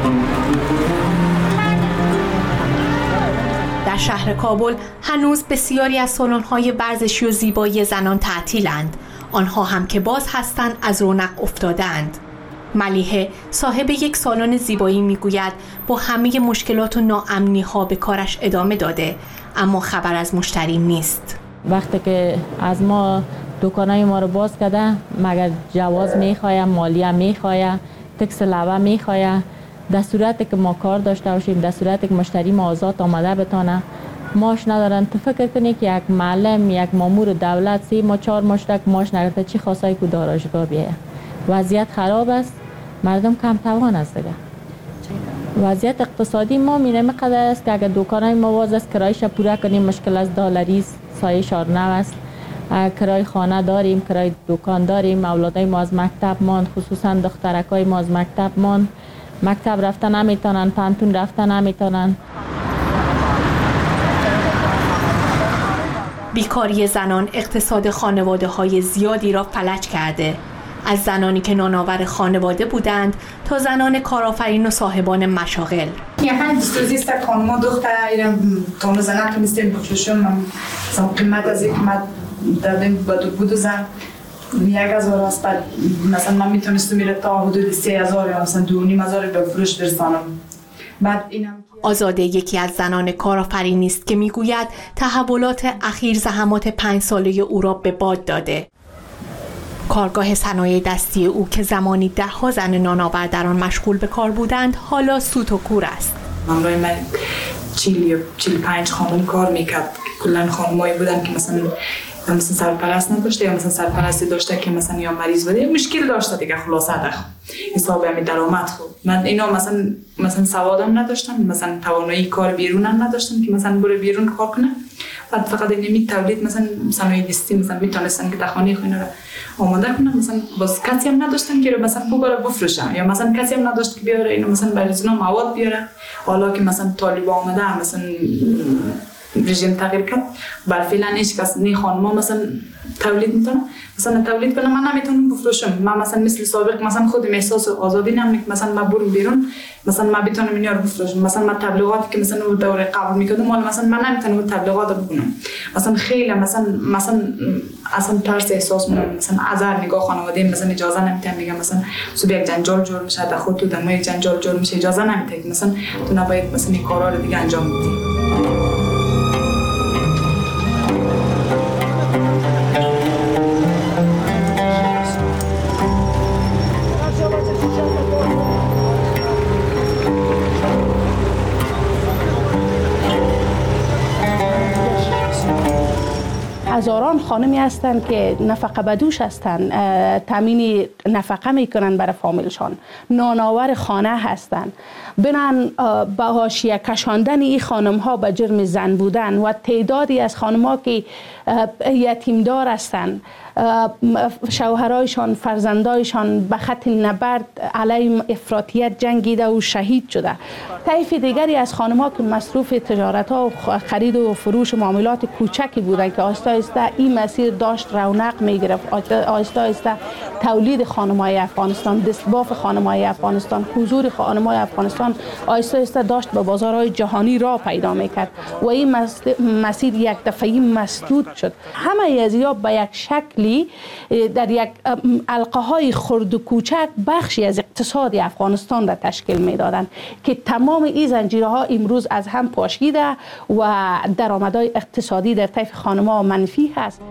در شهر کابل هنوز بسیاری از سالن‌های ورزشی و زیبایی زنان تعطیلند. آنها هم که باز هستند از رونق افتادند. ملیحه صاحب یک سالن زیبایی میگوید با همه مشکلات و ناامنی‌ها به کارش ادامه داده، اما خبر از مشتری نیست. وقتی که از ما دکانای ما رو باز کرده، مگر جواز میخواه، مالیه میخواه، تکس لوه میخواه. در صورتی که ما کار داشته باشیم، در صورتی که مشتری ما آزاد آمده بتانه، ماش ندارن. تو فکر کنی که یک معلم، یک مامور دولت 3 ماه 4 ماه تک ماش نگرفته، چی خواستای که داراجگاه بیایه؟ وضعیت خراب است، مردم کم توان است دیگه. وضعیت اقتصادی ما میره مقدر است که اگر دکانای ما باز است، کرایش پوره کنیم مشکل است. دلاری سایه 4 است، کرای خانه داریم، کرای دکان داریم، اولادای ما از مکتب ماند، خصوصا دخترکای ما از مکتب ماند، مکتب رفتن نمیتونن، پانتون رفتن نمیتونن. بیکاری زنان اقتصاد خانواده‌های زیادی را فلج کرده. از زنانی که نانآور خانواده بودند تا زنان کارآفرین و صاحبان مشاغل. یعنی دوستیست خانم دختر تون زنان که میستیم بچشم مثلا قیمت از یک مد دادیم بود زن 1000 است. مثلا من میتونستم میره تا حدود 3000 یا مثلا 2500 به فروش برسانم. بعد اینم آزاده یکی از زنان کارآفرینی است که میگوید تحولات اخیر زحمات 5 ساله او را به باد داده. کارگاه صنایع دستی او که زمانی 10 زن نانآور در آن مشغول به کار بودند، حالا سوت و کور است. همراه من 40 یا 45 خانم کار میکرد. کلا خانمایی بودن که مثلا سرپرست نداشته یا مثلا سرپرستی داشته که مثلا یا مریض بوده یا مشکل داشته دیگه. خلاصه حساب همین درآمد خوب. من اینا مثلا سوادم نداشتم، مثلا توانایی کار بیرونم نداشتم که مثلا بره بیرون کار کنه. بعد فقط اینمی تولید مثلا صنایع دستی مثلا میتونستن که در خانه خونه رو آماده کنن. مثلا باز کسی هم نداشتن که مثلا خوب رو بفروشن یا مثلا کسی هم نداشت که بیاره اینو مثلا برای زنا مواد بیاره. حالا که مثلا طالبان آمده مثلا رژیم تغییر کرد، بر فعلا هیچ کس نه خانم‌ها مثلا تولید میتونه مثلا تولید کنه. من نمیتونم بفروشم. من مثلا مثل سابق مثلا خودم احساس آزادی نمیکنم مثلا من برم بیرون مثلا من بتونم اینا رو بفروشم. مثلا من تبلیغاتی که مثلا اون دوره قبل میکردم مال مثلا من نمیتونم اون تبلیغات رو بکنم. مثلا خیلی مثلا اصلا ترس احساس میکنم. مثلا از هر نگاه خانواده مثلا اجازه نمیتونم میگم مثلا صبح یک جنجال جور میشه، در خود تو دم یک جنجال جور میشه، اجازه نمیتونی مثلا تو نباید مثلا این کارا رو دیگه انجام بدی. الان خانمی هستند که نفقه بدوش هستند، تامین نفقه میکنن برای فامیلشان، نانآور خانه هستند. بنان به حاشیه کشاندن این خانم ها به جرم زن بودن و تعدادی از خانم ها که یتیمدار هستند، شوهرایشان، فرزندایشان به خط نبرد علیه افراطیت جنگیده و شهید شده. طیف دیگری از خانم ها که مصروف تجارت ها و خرید و فروش معاملات کوچکی بودند که آهسته آهسته این مسیر داشت رونق می گرفت. آهسته آهسته تولید خانم‌های افغانستان، دستباف خانم‌های افغانستان، حضور خانم‌های افغانستان آهسته آهسته داشت به بازارهای جهانی راه پیدا میکرد و این مسیر یک دفعی مسدود شد. همه از یا به یک شکلی در یک حلقه‌های خرد و کوچک بخشی از اقتصاد افغانستان را تشکیل میدادند که تمام این زنجیرها امروز از هم پاشیده و درآمدهای اقتصادی در طیف خانم‌ها منفی هست.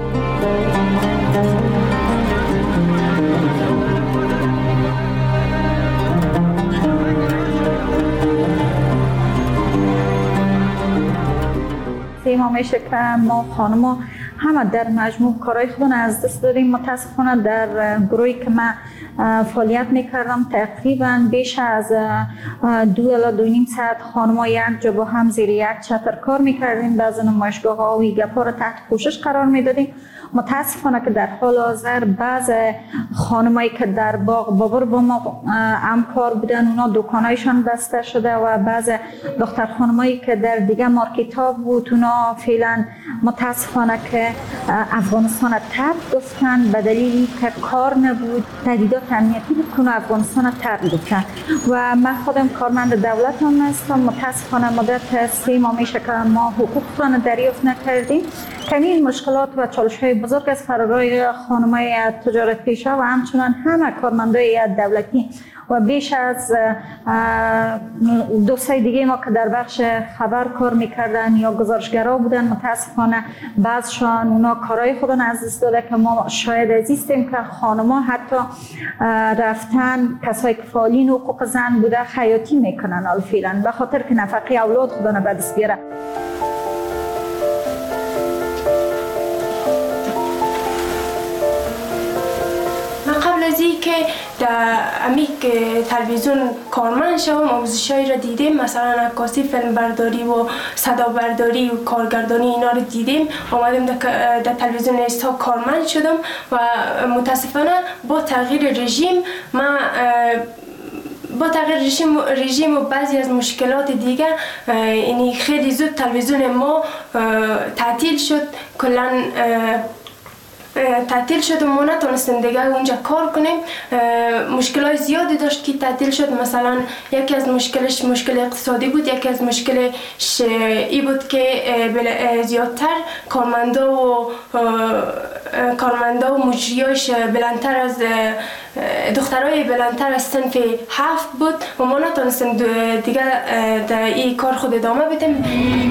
ما میشه که ما خانم‌ها همه در مجموع کارهای خودمون از دست دادیم. متاسفانه در گروهی که من فعالیت میکردم تقریبا بیش از 2 الی 2.5 ساعت خانم‌ها یک جا با هم زیر یک چتر کار میکردیم. بعضی نمایشگاه‌ها و گپ‌ها رو تحت پوشش قرار میدادیم. متاسفانه که در حال حاضر بعض خانمایی که در باغ بابر با ما همکار بودن اونا دکانایشان بسته شده و بعض دختر خانمایی که در دیگه مارکت‌ها بود اونا فعلا متاسفانه که افغانستان ترک گفتن به دلیلی که کار نبود، تهدیدات امنیتی بود که افغانستان ترک گفتن. و من خودم کارمند دولت هم هستم. متاسفانه مدت 3 ماه میشه که ما حقوق خودمون دریافت نکردیم. کمی مشکلات و چالش‌های بزرگ از فرارای خانم‌های تجارت پیشه و همچنان همه کارمندای دولتی و بیش از دوستای دیگه ما که در بخش خبر کار میکردن یا گزارشگرا بودن، متاسفانه بعضشان اونا کارهای خودن از دست داده که ما شاید عزیزیم که خانم‌ها حتی رفتن کسایی که فعالین حقوق زن بوده خیاطی میکنن فعلا به خاطر که نفقه اولاد خودن به دست بیاره. که در امیک تلویزیون کارمند شدم آموزش‌هایی را دیدیم، مثلا عکاسی، فیلم برداری و صدا برداری و کارگردانی اینا رو دیدیم. آمدیم در تلویزیون ایستا کارمند شدم و متاسفانه با تغییر رژیم رژیم و بعضی از مشکلات دیگه یعنی خیلی زود تلویزیون ما تعطیل شد، کلاً تعطیل شد و ما نتونستیم دیگه اونجا کار کنیم. مشکلات زیادی داشت که تعطیل شد. مثلا یکی از مشکلش مشکل اقتصادی بود، یکی از مشکلش ای بود که زیادتر کارمندا و مجریاش بلندتر از دخترای بلندتر از صنف 7 بود و ما نتونستیم دیگه در این کار خود ادامه بدیم.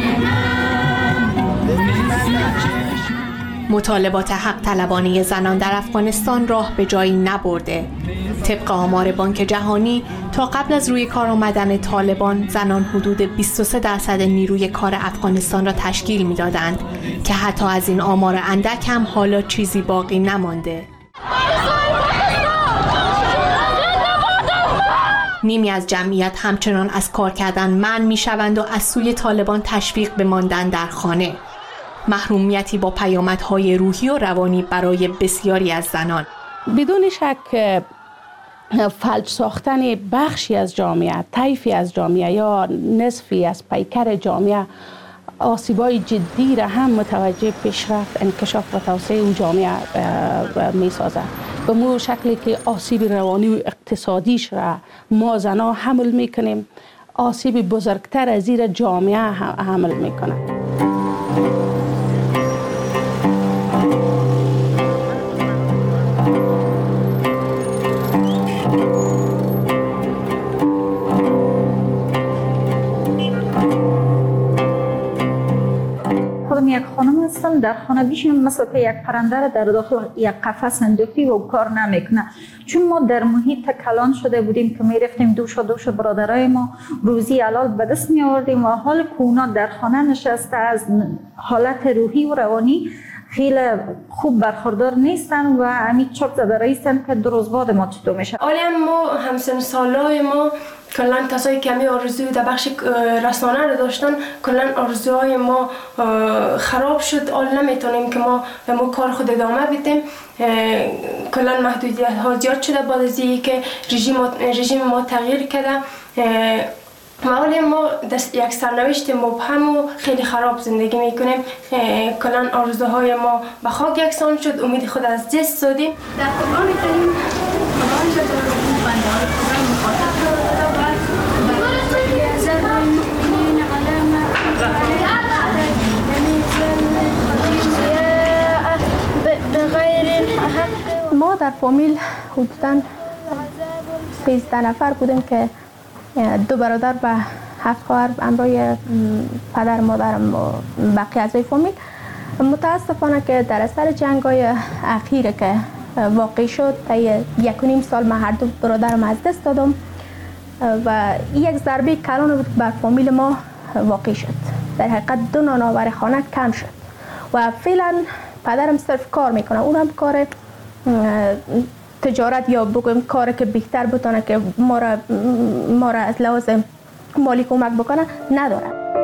مطالبات حق طلبانه زنان در افغانستان راه به جایی نبرده. طبق آمار بانک جهانی تا قبل از روی کار آمدن طالبان زنان حدود 23% نیروی کار افغانستان را تشکیل می‌دادند که حتی از این آمار اندک هم حالا چیزی باقی نمانده. نیمی از جمعیت همچنان از کار کردن منع می‌شوند و از سوی طالبان تشویق به ماندن در خانه. محرومیتی با پیامدهای روحی و روانی برای بسیاری از زنان. بدون شک فلج ساختن بخشی از جامعه، طیفی از جامعه یا نصفی از پیکر جامعه آسیبای جدی را هم متوجه پیشرفت، انکشاف و توسعه اون جامعه می سازد. به مو شکلی که آسیب روانی و اقتصادیش را ما زنها حمل می کنیم، آسیب بزرگتر از این جامعه حمل می کنه. یک خانم هستم، در خانه بیشیم مثل که یک پرنده در داخل یک قفس انداختی و کار نمیکنه. چون ما در محیط کلان شده بودیم که میرفتیم دوش برادرای ما روزی حلال به دست می آوردیم و حال که اونا در خانه نشسته از حالت روحی و روانی خیلی خوب برخوردار نیستن و همین چاپ زده رئیسن که 2 روز بعد ما چطور میشه. حالا ما همسن سالای ما کلا کسایی که همی آرزوی در بخش رسانه رو داشتن کلا آرزوهای ما خراب شد. حالا نمیتونیم که ما کار خود ادامه بدیم. کلا محدودیت ها زیاد شده بعد از اینکه رژیم ما تغییر کرده. حالا ما یک سرنوشت مبهم و خیلی خراب زندگی میکنیم. کلا آرزوهای ما به خاک یکسان شد. امید خود از دست دادیم. در قرآن کریم خدای جل بنده‌های خود را مخاطب کرده ما در فامیل حدوداً 13 نفر بودیم که 2 برادر و 7 خواهر همراه پدر مادرم و بقیه اعضای فامیل. متاسفانه که در اثر جنگ‌های اخیر که واقع شد طی 1.5 سال من هر 2 برادرم از دست دادم و یک ضربه کلان بر فامیل ما واقع شد. در حقیقت 2 نانآور خانه کم شد و فعلا پدرم صرف کار میکنه، اونم کار تجارت یا بگویم کاری که بهتر بتونه که ما را از لحاظ مالی کمک بکنه نداره.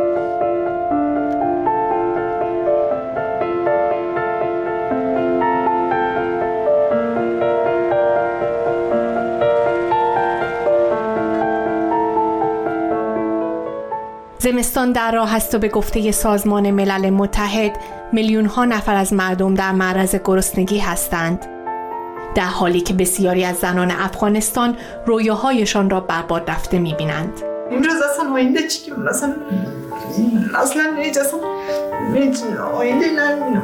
زمستان در راه است و به گفته سازمان ملل متحد میلیون ها نفر از مردم در معرض گرسنگی هستند، در حالی که بسیاری از زنان افغانستان رویاهایشان را برباد رفته می‌بینند. امروز اصلا آینده چی که اصلا هیچ آینده نمی‌بینم.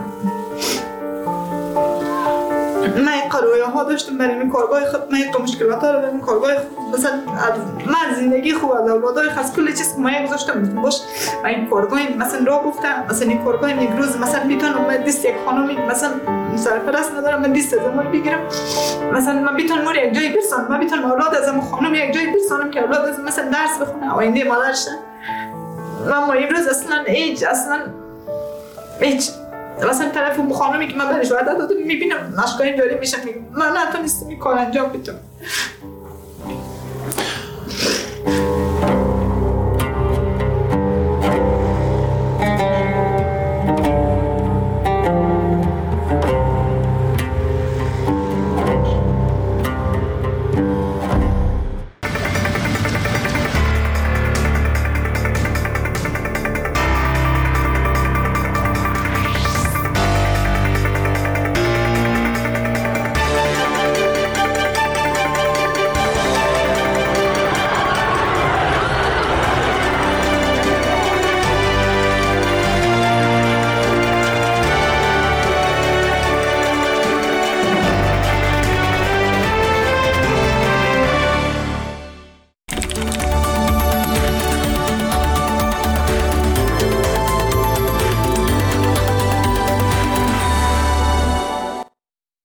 من یک رویاها داشتم برای این کارگاه خود، من یک مشکلات ها رو برای این کارگاه خود، مثلا من زندگی خوب از اولادای خاص کل چیز که من گذاشتم باش من این کارگاه مثلا راه گفتم مثلا این کارگاه یک روز مثلا میتونم من دست یک خانمی مثلا سرپرست ندارم من دست ازم بگیرم، مثلا من میتونم مور یک جایی برسونم، من میتونم اولاد ازم خانم یک جایی برسونم که اولاد ازم مثلا درس بخونه آینده مادرش. ما امروز اصلا هیچ مثلا طرف اون خانمی که من برش وعده دادم میبینم اشکایی داره میشم من نتونستم این کار انجام بدم.